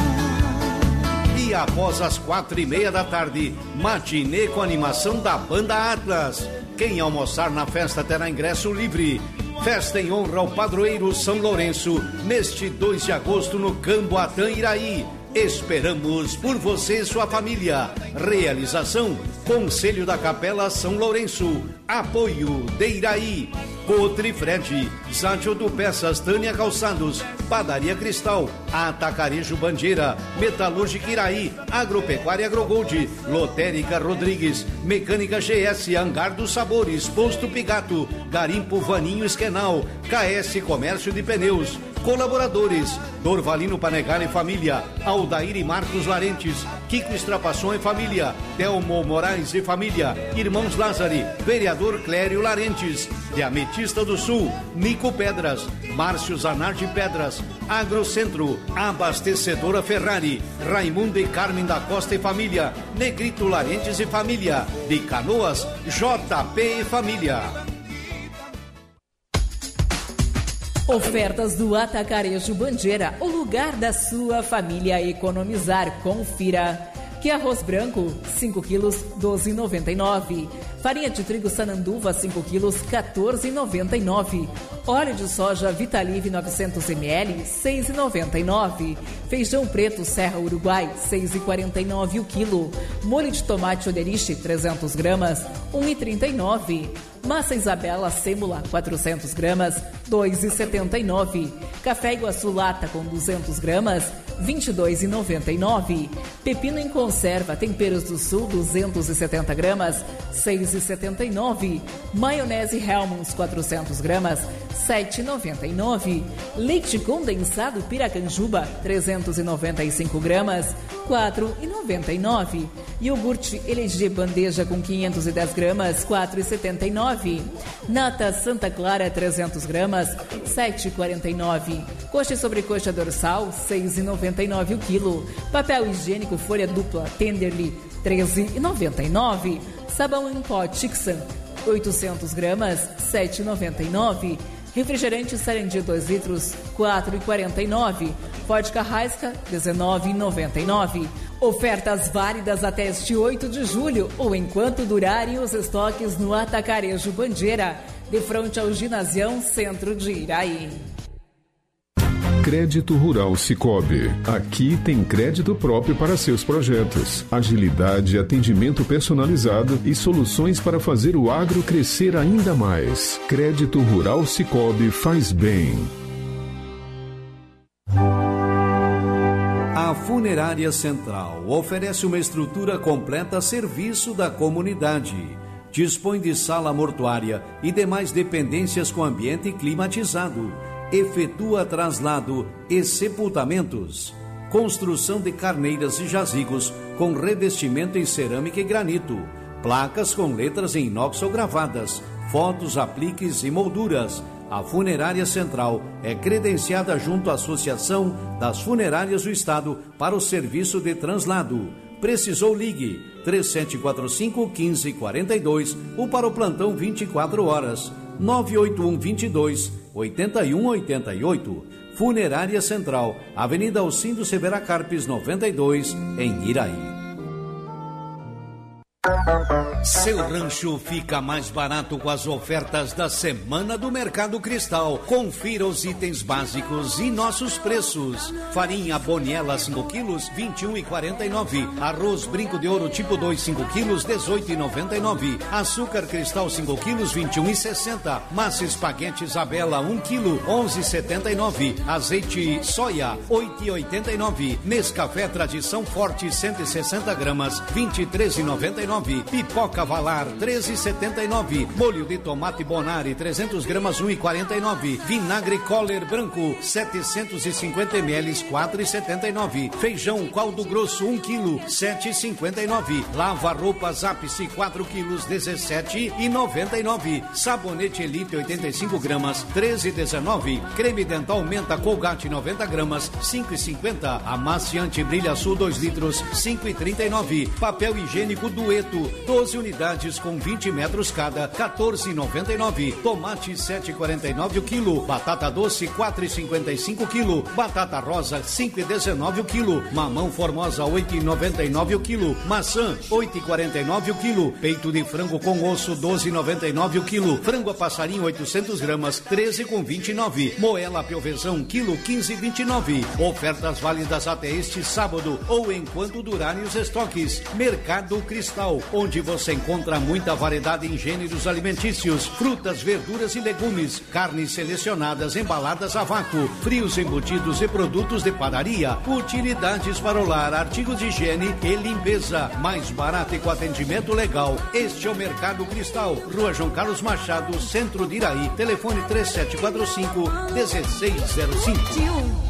E após as quatro e meia da tarde, matinê com animação da Banda Atlas. Quem almoçar na festa terá ingresso livre. Festa em honra ao padroeiro São Lourenço, neste dois de agosto no Camboatã, Iraí. Esperamos por você e sua família. Realização: Conselho da Capela São Lourenço. Apoio de Iraí, Cotrifred, Sátio do Peças, Tânia Calçados, Padaria Cristal, Atacarejo Bandeira, Metalúrgica Iraí, Agropecuária Agrogold, Lotérica Rodrigues, Mecânica G S, Hangar dos Sabores, Posto Pigato, Garimpo Vaninho Esquenal, K S Comércio de Pneus. Colaboradores: Dorvalino Panegar e Família, Aldair e Marcos Larentes, Kiko Estrapação e Família, Telmo Moraes e Família, Irmãos Lázari, Vereador Clério Larentes, de Ametista do Sul, Nico Pedras, Márcio Zanardi Pedras, Agrocentro, Abastecedora Ferrari, Raimundo e Carmen da Costa e Família, Negrito Larentes e Família, de Canoas, J P e Família. Ofertas do Atacarejo Bandeira, o lugar da sua família economizar. Confira. Que arroz branco, cinco quilos, doze reais e noventa e nove centavos. Farinha de trigo Sananduva, cinco quilos, quatorze reais e noventa e nove centavos. Óleo de soja Vitalive novecentos mililitros, seis reais e noventa e nove centavos. Feijão preto Serra Uruguai, seis reais e quarenta e nove centavos o quilo. Molho de tomate Oderich, trezentas gramas, um real e trinta e nove centavos. Massa Isabela Sêmula, quatrocentas gramas, dois reais e setenta e nove centavos. Café Iguaçu Lata com duzentas gramas, vinte e dois reais e noventa e nove centavos. Pepino em conserva Temperos do Sul, duzentas e setenta gramas, seis reais e setenta e nove centavos. Maionese Hellmann's, quatrocentas gramas, sete reais e noventa e nove centavos. Leite condensado Piracanjuba, trezentas e noventa e cinco gramas, quatro reais e noventa e nove centavos. Iogurte L G bandeja com quinhentas e dez gramas, quatro reais e setenta e nove centavos. Nata Santa Clara, trezentas gramas, sete reais e quarenta e nove centavos. Coxa e sobrecoxa dorsal, seis reais e noventa e nove centavos o quilo. Papel higiênico folha dupla Tenderly, treze reais e noventa e nove centavos. Sabão em pó Tixan, oitocentas gramas, sete reais e noventa e nove centavos. Refrigerante Sarandi dois litros, quatro reais e quarenta e nove centavos. Vodka Raiska, dezenove reais e noventa e nove centavos. Ofertas válidas até este oito de julho ou enquanto durarem os estoques no Atacarejo Bandeira, de frente ao Ginasião Centro de Iraí. Crédito Rural Cicobi. Aqui tem crédito próprio para seus projetos. Agilidade, atendimento personalizado e soluções para fazer o agro crescer ainda mais. Crédito Rural Cicobi faz bem. A Funerária Central oferece uma estrutura completa a serviço da comunidade. Dispõe de sala mortuária e demais dependências com ambiente climatizado. Efetua traslado e sepultamentos. Construção de carneiras e jazigos com revestimento em cerâmica e granito. Placas com letras em inox ou gravadas. Fotos, apliques e molduras. A Funerária Central é credenciada junto à Associação das Funerárias do Estado para o serviço de translado. Precisou, ligue três sete quatro cinco, um cinco quatro dois ou para o plantão vinte e quatro horas nove oito um, vinte e dois, oitenta e um, oitenta e oito. Funerária Central, Avenida Alcindo Severa Carpes noventa e dois, em Iraí. Seu rancho fica mais barato com as ofertas da Semana do Mercado Cristal. Confira os itens básicos e nossos preços. Farinha Boniela cinco quilos, vinte e um reais e quarenta e nove centavos. Arroz Brinco de Ouro tipo dois, cinco quilos, dezoito reais e noventa e nove centavos. Açúcar Cristal cinco quilos, vinte e um reais e sessenta centavos. Massa Espaguete Isabela um quilo, onze reais e setenta e nove centavos. Azeite Soia oito reais e oitenta e nove centavos. Nescafé Tradição Forte cento e sessenta gramas, vinte e três reais e noventa e nove centavos. Pipoca Valar, treze reais e setenta e nove centavos. Molho de tomate Bonari, trezentas gramas, um real e quarenta e nove centavos. Vinagre Coller Branco, setecentos e cinquenta mililitros, quatro reais e setenta e nove centavos. Feijão Caldo Grosso, um quilo, sete reais e cinquenta e nove centavos. Lava Roupas Ápice, quatro quilos, dezessete reais e noventa e nove centavos. Sabonete Elite, oitenta e cinco gramas, treze reais e dezenove centavos. Creme Dental Menta Colgate, noventa gramas, cinco reais e cinquenta centavos. Amaciante Brilha Sul, dois litros, cinco reais e trinta e nove centavos. Papel Higiênico Dueto, doze unidades com vinte metros cada, quatorze reais e noventa e nove centavos. Tomate sete reais e quarenta e nove centavos o quilo. Batata doce quatro reais e cinquenta e cinco centavos o quilo. Batata rosa cinco reais e dezenove centavos o quilo. Mamão Formosa oito reais e noventa e nove centavos o quilo. Maçã oito reais e quarenta e nove centavos o quilo. Peito de frango com osso doze reais e noventa e nove centavos o quilo. Frango a passarinho oitocentas gramas, treze reais e vinte e nove centavos. Moela Pioversão quilo, quinze reais e vinte e nove centavos. Ofertas válidas até este sábado ou enquanto durarem os estoques. Mercado Cristal, onde você encontra muita variedade em gêneros alimentícios, frutas, verduras e legumes, carnes selecionadas, embaladas a vácuo, frios embutidos e produtos de padaria, utilidades para o lar, artigos de higiene e limpeza, mais barato e com atendimento legal. Este é o Mercado Cristal, Rua João Carlos Machado, Centro de Iraí, telefone três sete quatro cinco, um seis zero cinco.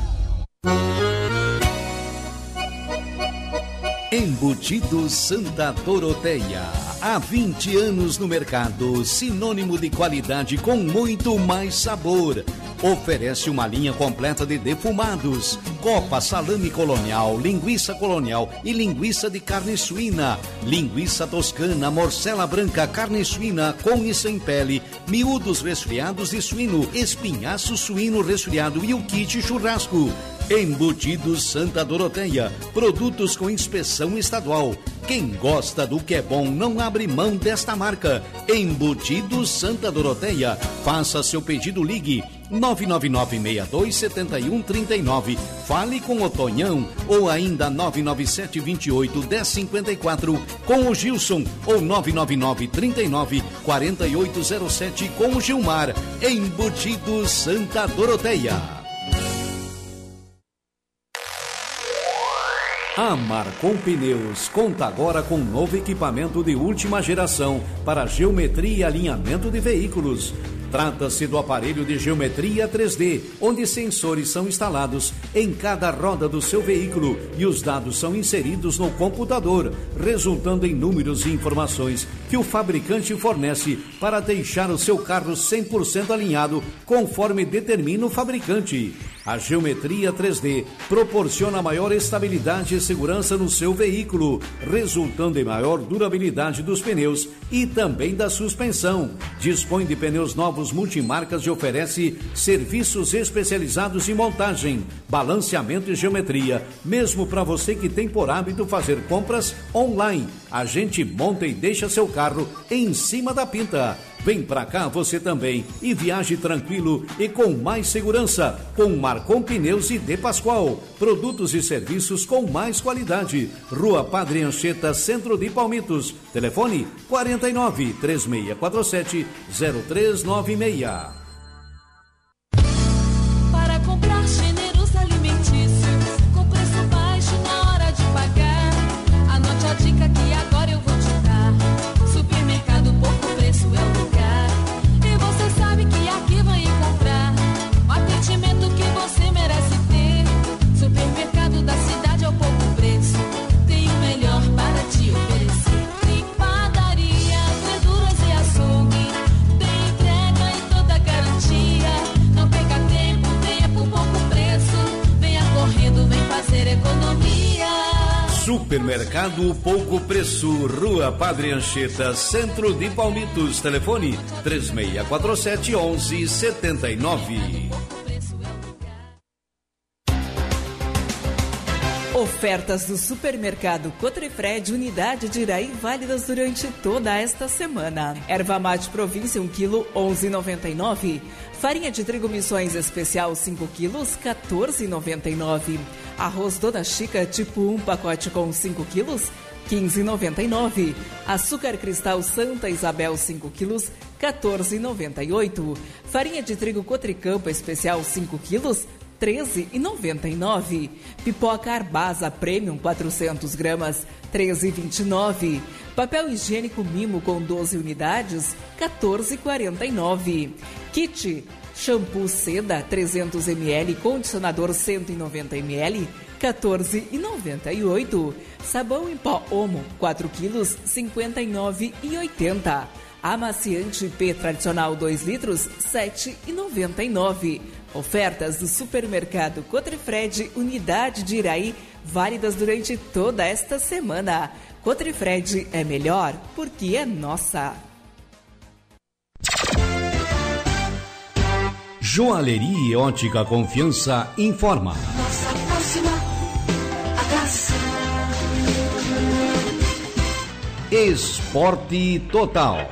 Embutido Santa Doroteia, há vinte anos no mercado, sinônimo de qualidade com muito mais sabor. Oferece uma linha completa de defumados, copa, salame colonial, linguiça colonial e linguiça de carne suína, linguiça toscana, morcela branca, carne suína com e sem pele, miúdos resfriados de suíno, espinhaço suíno resfriado e o kit churrasco. Embutidos Santa Doroteia, produtos com inspeção estadual. Quem gosta do que é bom não abre mão desta marca. Embutidos Santa Doroteia. Faça seu pedido, ligue nove nove nove, seis dois sete um, três nove. Fale com o Tonhão ou ainda nove nove sete, dois oito, um zero cinco quatro com o Gilson ou nove nove nove, três nove, quatro oito zero sete com o Gilmar. Embutidos Santa Doroteia. A Marcon Pneus conta agora com um novo equipamento de última geração para geometria e alinhamento de veículos. Trata-se do aparelho de geometria três D, onde sensores são instalados em cada roda do seu veículo e os dados são inseridos no computador, resultando em números e informações que o fabricante fornece para deixar o seu carro cem por cento alinhado conforme determina o fabricante. A geometria três D proporciona maior estabilidade e segurança no seu veículo, resultando em maior durabilidade dos pneus e também da suspensão. Dispõe de pneus novos multimarcas e oferece serviços especializados em montagem, balanceamento e geometria, mesmo para você que tem por hábito fazer compras online. A gente monta e deixa seu carro em cima da pinta. Vem pra cá você também e viaje tranquilo e com mais segurança com Marcon Pneus e De Pascoal. Produtos e serviços com mais qualidade. Rua Padre Anchieta, Centro de Palmitos. Telefone quarenta e nove, três seis quatro sete, zero três nove seis. Para comprar gêneros alimentícios com preço baixo na hora de pagar, anote a dica que agora eu vou te dar. Supermercado Pouco Preço é o lugar. Sabe que aqui vai encontrar o atendimento que você merece ter. Supermercado da cidade ao pouco preço, tem o melhor para te oferecer. Tem padaria, verduras e açougue, tem entrega e toda garantia. Não perca tempo, venha por pouco preço. Venha correndo, vem fazer economia. Supermercado Pouco Preço, Rua Padre Anchieta, Centro de Palmitos. Telefone três seis quatro sete, um um sete nove. Ofertas do Supermercado Cotrifred, unidade de Iraí, válidas durante toda esta semana. Erva mate província, um quilo, onze reais e noventa e nove centavos. Farinha de trigo Missões especial, cinco quilos, quatorze reais e noventa e nove centavos. Arroz Dona Chica, tipo um, pacote com cinco quilos, quinze reais e noventa e nove centavos. Açúcar Cristal Santa Isabel, cinco quilos, quatorze reais e noventa e oito centavos. Farinha de trigo Cotricampo especial, cinco quilos, treze reais e noventa e nove centavos. Pipoca Arbasa Premium quatrocentas gramas, treze reais e vinte e nove centavos. Papel higiênico Mimo com doze unidades, quatorze reais e quarenta e nove centavos. Kit shampoo Seda trezentos mililitros, condicionador cento e noventa mililitros, quatorze reais e noventa e oito centavos. Sabão em pó Omo, quatro quilos, cinquenta e nove reais e oitenta centavos. Amaciante P tradicional dois litros, sete reais e noventa e nove centavos. Ofertas do Supermercado Cotrifred, unidade de Iraí, válidas durante toda esta semana. Cotrifred é melhor porque é nossa. Joalheria e Ótica Confiança informa. Nossa próxima atração. Esporte Total.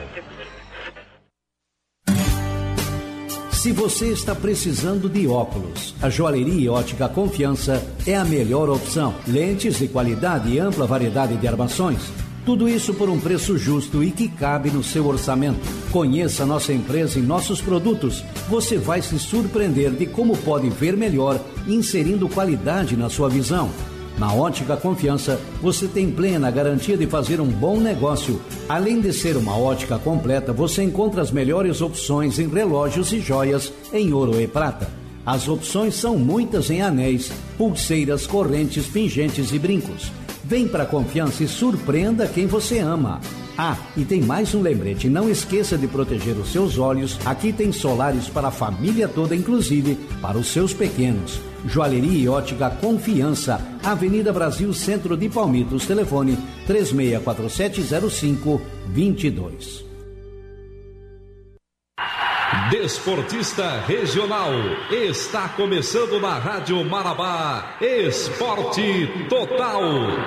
Se você está precisando de óculos, a Joalheria e Ótica Confiança é a melhor opção. Lentes de qualidade e ampla variedade de armações. Tudo isso por um preço justo e que cabe no seu orçamento. Conheça nossa empresa e nossos produtos. Você vai se surpreender de como pode ver melhor, inserindo qualidade na sua visão. Na Ótica Confiança, você tem plena garantia de fazer um bom negócio. Além de ser uma ótica completa, você encontra as melhores opções em relógios e joias em ouro e prata. As opções são muitas em anéis, pulseiras, correntes, pingentes e brincos. Vem para a Confiança e surpreenda quem você ama. Ah, e tem mais um lembrete, não esqueça de proteger os seus olhos. Aqui tem solares para a família toda, inclusive para os seus pequenos. Joalheria e Ótica Confiança, Avenida Brasil, Centro de Palmitos. Telefone três seis quatro sete, zero cinco dois dois. Desportista Regional. Está começando na Rádio Marabá. Esporte Total.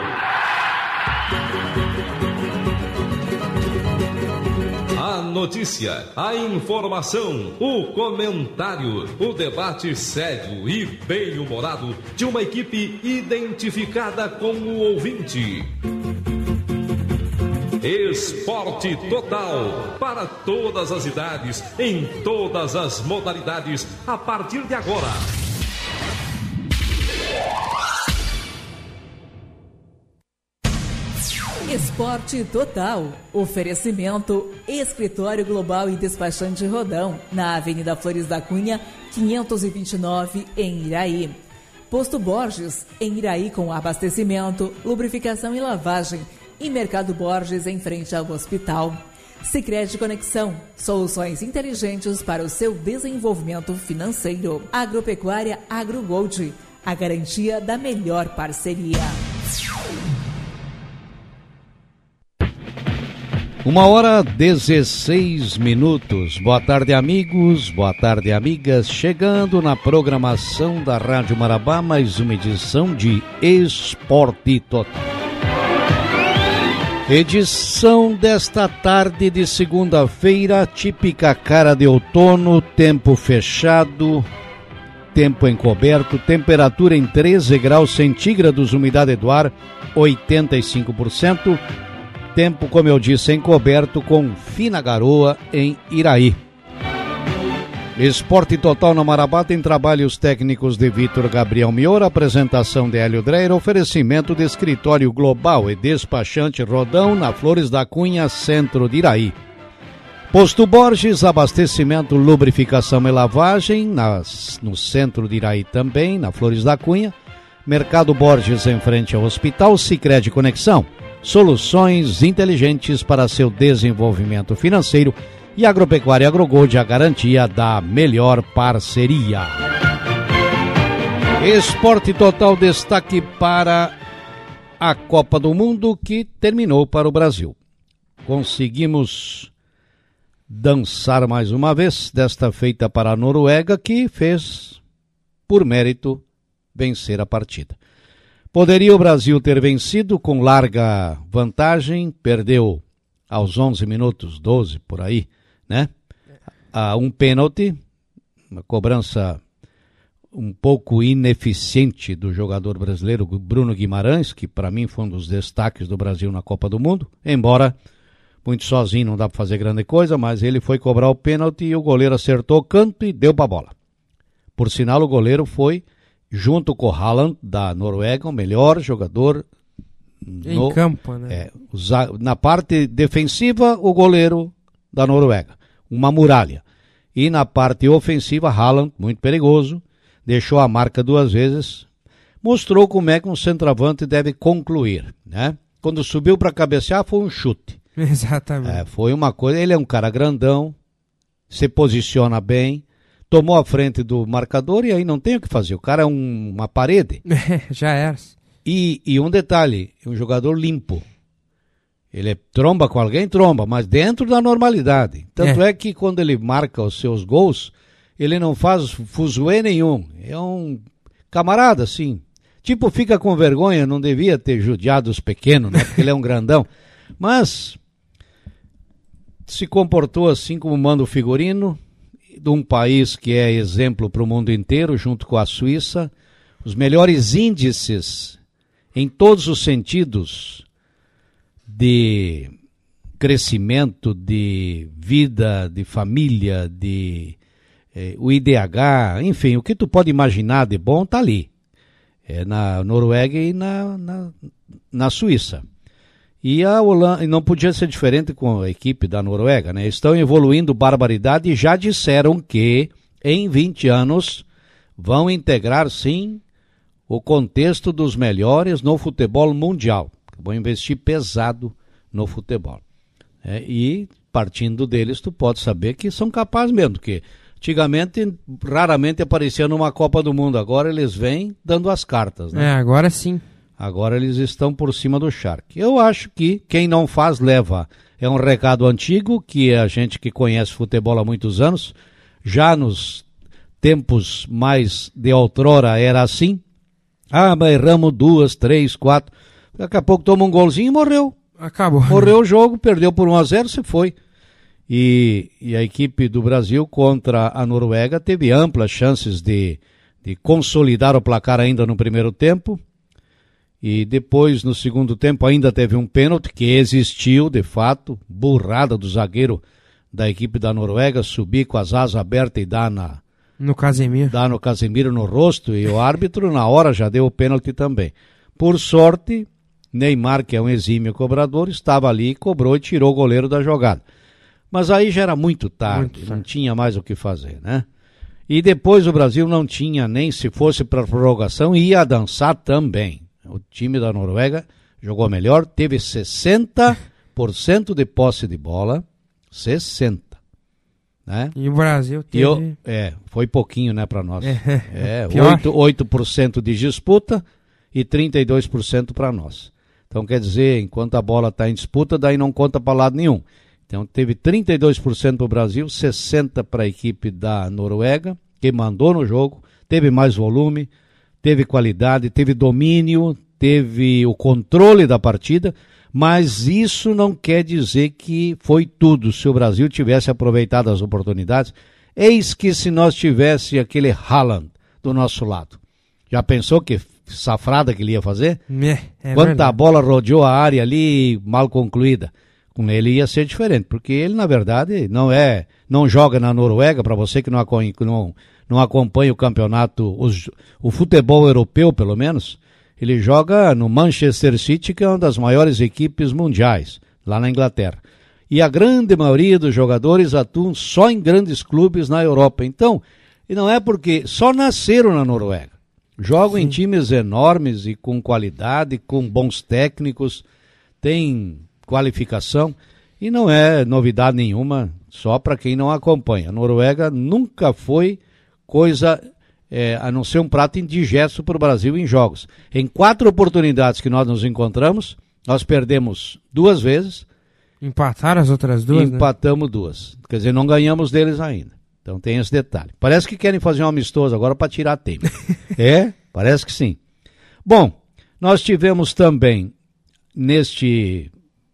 A notícia, a informação, o comentário, o debate sério e bem-humorado de uma equipe identificada com o ouvinte. Esporte Total, para todas as idades, em todas as modalidades, a partir de agora. Esporte Total. Oferecimento Escritório Global e Despachante Rodão, na Avenida Flores da Cunha, quinhentos e vinte e nove, em Iraí. Posto Borges, em Iraí, com abastecimento, lubrificação e lavagem. E Mercado Borges, em frente ao hospital. Sicredi Conexão, soluções inteligentes para o seu desenvolvimento financeiro. Agropecuária AgroGold, a garantia da melhor parceria. Uma hora dezesseis minutos. Boa tarde, amigos, boa tarde, amigas. Chegando na programação da Rádio Marabá, mais uma edição de Esporte Total. Edição desta tarde de segunda-feira, típica cara de outono, tempo fechado, tempo encoberto, temperatura em treze graus centígrados, umidade do ar oitenta e cinco por cento. Tempo, como eu disse, encoberto com fina garoa em Iraí. Esporte Total na Marabá tem trabalhos técnicos de Vitor Gabriel Mior, apresentação de Hélio Dreyer, oferecimento de Escritório Global e Despachante Rodão na Flores da Cunha, centro de Iraí. Posto Borges, abastecimento, lubrificação e lavagem nas, no centro de Iraí também, na Flores da Cunha. Mercado Borges em frente ao hospital. Sicredi Conexão, soluções inteligentes para seu desenvolvimento financeiro. E Agropecuária AgroGold, a garantia da melhor parceria. Esporte Total, destaque para a Copa do Mundo que terminou para o Brasil. Conseguimos dançar mais uma vez, desta feita para a Noruega, que fez, por mérito, vencer a partida. Poderia o Brasil ter vencido com larga vantagem, perdeu aos onze minutos, doze por aí, né? Ah, um pênalti, uma cobrança um pouco ineficiente do jogador brasileiro Bruno Guimarães, que para mim foi um dos destaques do Brasil na Copa do Mundo, embora muito sozinho não dá para fazer grande coisa, mas ele foi cobrar o pênalti e o goleiro acertou o canto e deu para a bola. Por sinal, o goleiro foi, junto com o Haaland da Noruega, o melhor jogador no, em campo, né? É, na parte defensiva, o goleiro da Noruega, uma muralha. E na parte ofensiva, Haaland, muito perigoso, deixou a marca duas vezes, mostrou como é que um centroavante deve concluir, né? Quando subiu para cabecear, foi um chute. Exatamente. É, foi uma coisa, ele é um cara grandão, se posiciona bem, tomou a frente do marcador e aí não tem o que fazer, o cara é um, uma parede. Já era. E, e um detalhe, um jogador limpo. Ele tromba com alguém, tromba, mas dentro da normalidade. Tanto é. é que quando ele marca os seus gols, ele não faz fuzuê nenhum. É um camarada, assim. Tipo, fica com vergonha, não devia ter judiado os pequenos, né? Porque ele é um grandão. Mas se comportou assim como manda o figurino de um país que é exemplo para o mundo inteiro, junto com a Suíça. Os melhores índices em todos os sentidos de crescimento, de vida, de família, de eh, o I D H, enfim, o que tu pode imaginar de bom tá ali, é, na Noruega e na, na, na Suíça. E a Holanda, não podia ser diferente com a equipe da Noruega, né? Estão evoluindo barbaridade e já disseram que em vinte anos vão integrar, sim, o contexto dos melhores no futebol mundial. Vão investir pesado no futebol. É, e partindo deles, tu pode saber que são capazes mesmo, porque antigamente raramente aparecia numa Copa do Mundo, agora eles vêm dando as cartas, né? É, agora sim. Agora eles estão por cima do charque. Eu acho que quem não faz, leva. É um recado antigo que a gente que conhece futebol há muitos anos Já nos tempos mais de outrora era assim. Ah, mas erramos duas, três, quatro. Daqui a pouco toma um golzinho e morreu. Acabou. Morreu o jogo, perdeu por um a zero, se foi. E, e a equipe do Brasil contra a Noruega teve amplas chances de, de consolidar o placar ainda no primeiro tempo. E depois, no segundo tempo, ainda teve um pênalti que existiu, de fato. Burrada do zagueiro da equipe da Noruega, subir com as asas abertas e dar na... No Casemiro. Dar no Casemiro no rosto, e o árbitro na hora já deu o pênalti também. Por sorte, Neymar, que é um exímio cobrador, estava ali, cobrou e tirou o goleiro da jogada. Mas aí já era muito tarde, muito tarde. Não tinha mais o que fazer, né? E depois o Brasil não tinha, nem se fosse para prorrogação, ia dançar também. O time da Noruega jogou melhor, teve sessenta por cento de posse de bola, sessenta por cento. Né? E o Brasil teve... Eu, é, foi pouquinho, né, para nós. É, é oito, oito por cento de disputa e trinta e dois por cento para nós. Então, quer dizer, enquanto a bola está em disputa, daí não conta para lado nenhum. Então, teve trinta e dois por cento para o Brasil, sessenta por cento para a equipe da Noruega, que mandou no jogo, teve mais volume, teve qualidade, teve domínio, teve o controle da partida, mas isso não quer dizer que foi tudo. Se o Brasil tivesse aproveitado as oportunidades, eis que se nós tivesse aquele Haaland do nosso lado. Já pensou que safrada que ele ia fazer? É, é Quanta verdade. bola rodeou a área ali, mal concluída. Com ele ia ser diferente, porque ele, na verdade, não é, não joga na Noruega. Para você que não, não, não acompanha o campeonato, os, o futebol europeu, pelo menos, ele joga no Manchester City, que é uma das maiores equipes mundiais, lá na Inglaterra. E a grande maioria dos jogadores atuam só em grandes clubes na Europa. Então, e não é porque só nasceram na Noruega. Jogam Sim. em times enormes e com qualidade, com bons técnicos, tem qualificação, e não é novidade nenhuma, só para quem não acompanha. A Noruega nunca foi coisa, é, a não ser um prato indigesto para o Brasil em jogos. Em quatro oportunidades que nós nos encontramos, nós perdemos duas vezes. Empataram as outras duas, Empatamos né? duas. Quer dizer, não ganhamos deles ainda. Então tem esse detalhe. Parece que querem fazer um amistoso agora para tirar tempo. É? Parece que sim. Bom, nós tivemos também neste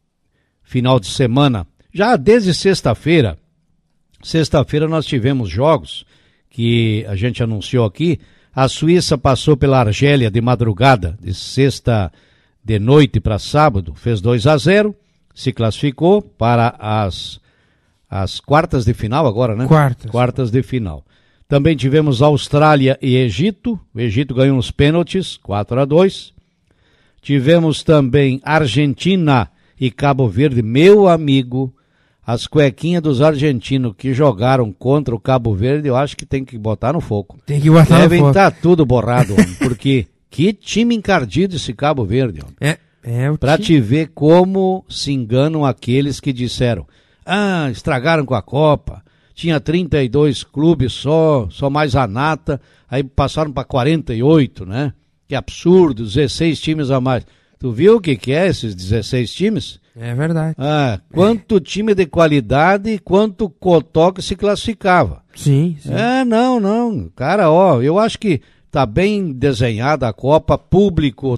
final de semana, já desde sexta-feira, sexta-feira nós tivemos jogos que a gente anunciou aqui. A Suíça passou pela Argélia de madrugada, de sexta de noite para sábado, fez dois a zero, se classificou para as, as quartas de final agora, né? Quartas. Quartas de final. Também tivemos Austrália e Egito, o Egito ganhou uns pênaltis, quatro a dois. Tivemos também Argentina e Cabo Verde, meu amigo, as cuequinhas dos argentinos que jogaram contra o Cabo Verde, eu acho que tem que botar no fogo. Tem que botar Devem no fogo. estar tudo borrado, homem, porque que time encardido esse Cabo Verde, homem. É, é o Pra time... te ver como se enganam aqueles que disseram, ah, estragaram com a Copa, tinha trinta e dois clubes só, só mais a nata, aí passaram para quarenta e oito, né? Que absurdo, dezesseis times a mais. Tu viu o que que é esses dezesseis times? É verdade. Ah, quanto time de qualidade e quanto cotó que se classificava. Sim, sim. É, não, não. Cara, ó, eu acho que tá bem desenhada a Copa, público,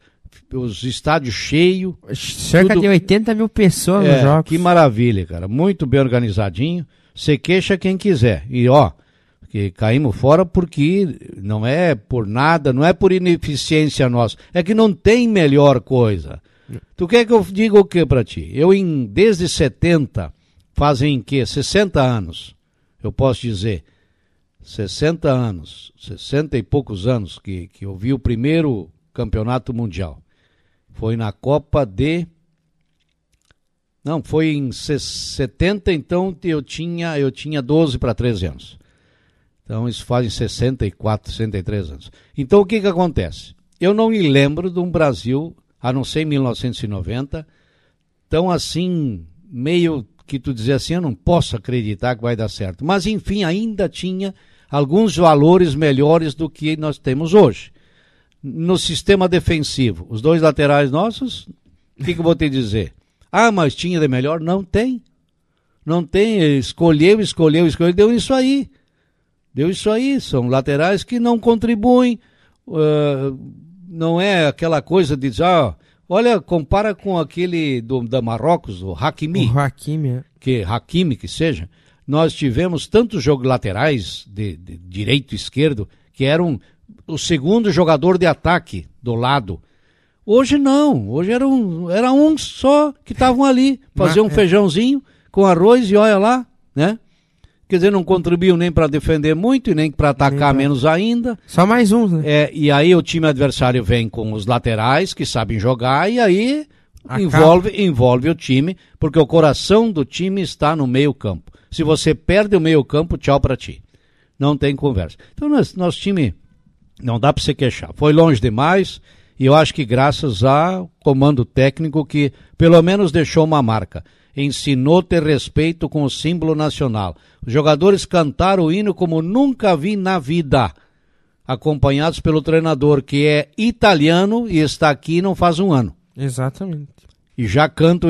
os estádios cheios. Cerca tudo... de oitenta mil pessoas é, nos jogos. Que maravilha, cara. Muito bem organizadinho. Você queixa quem quiser. E ó, que caímos fora porque não é por nada, não é por ineficiência nossa, é que não tem melhor coisa. Tu quer que eu diga o que pra ti? Eu em, desde setenta, fazem que sessenta anos, eu posso dizer, sessenta anos, sessenta e poucos anos que, que eu vi o primeiro campeonato mundial. Foi na Copa de... Não, foi em setenta, então eu tinha, eu tinha doze para treze anos. Então isso faz sessenta e quatro, sessenta e três anos. Então o que que acontece? Eu não me lembro de um Brasil, a não ser em mil novecentos e noventa, tão assim, meio que tu dizia assim, eu não posso acreditar que vai dar certo. Mas enfim, ainda tinha alguns valores melhores do que nós temos hoje. No sistema defensivo, os dois laterais nossos, o que que eu vou te dizer? Ah, mas tinha de melhor? Não tem. Não tem, escolheu, escolheu, escolheu, deu isso aí. Deu isso aí, são laterais que não contribuem, uh, não é aquela coisa de dizer, ah, olha, compara com aquele do, da Marrocos, o Hakimi. O Hakimi, é. Que, Hakimi que seja, nós tivemos tantos jogos laterais, de, de direito e esquerdo, que eram o segundo jogador de ataque do lado. Hoje não, hoje era um, era um só que estavam ali, fazer um feijãozinho com arroz e olha lá, né? Quer dizer, não contribuiu nem para defender muito e nem para atacar nem menos ainda. Só mais um, né? É, e aí o time adversário vem com os laterais que sabem jogar e aí envolve, envolve o time, porque o coração do time está no meio campo. Se você perde o meio campo, tchau para ti. Não tem conversa. Então, nosso, nosso time não dá para se queixar. Foi longe demais e eu acho que graças ao comando técnico que pelo menos deixou uma marca. Ensinou ter respeito com o símbolo nacional. Os jogadores cantaram o hino como nunca vi na vida, acompanhados pelo treinador, que é italiano e está aqui não faz um ano. Exatamente. E já canta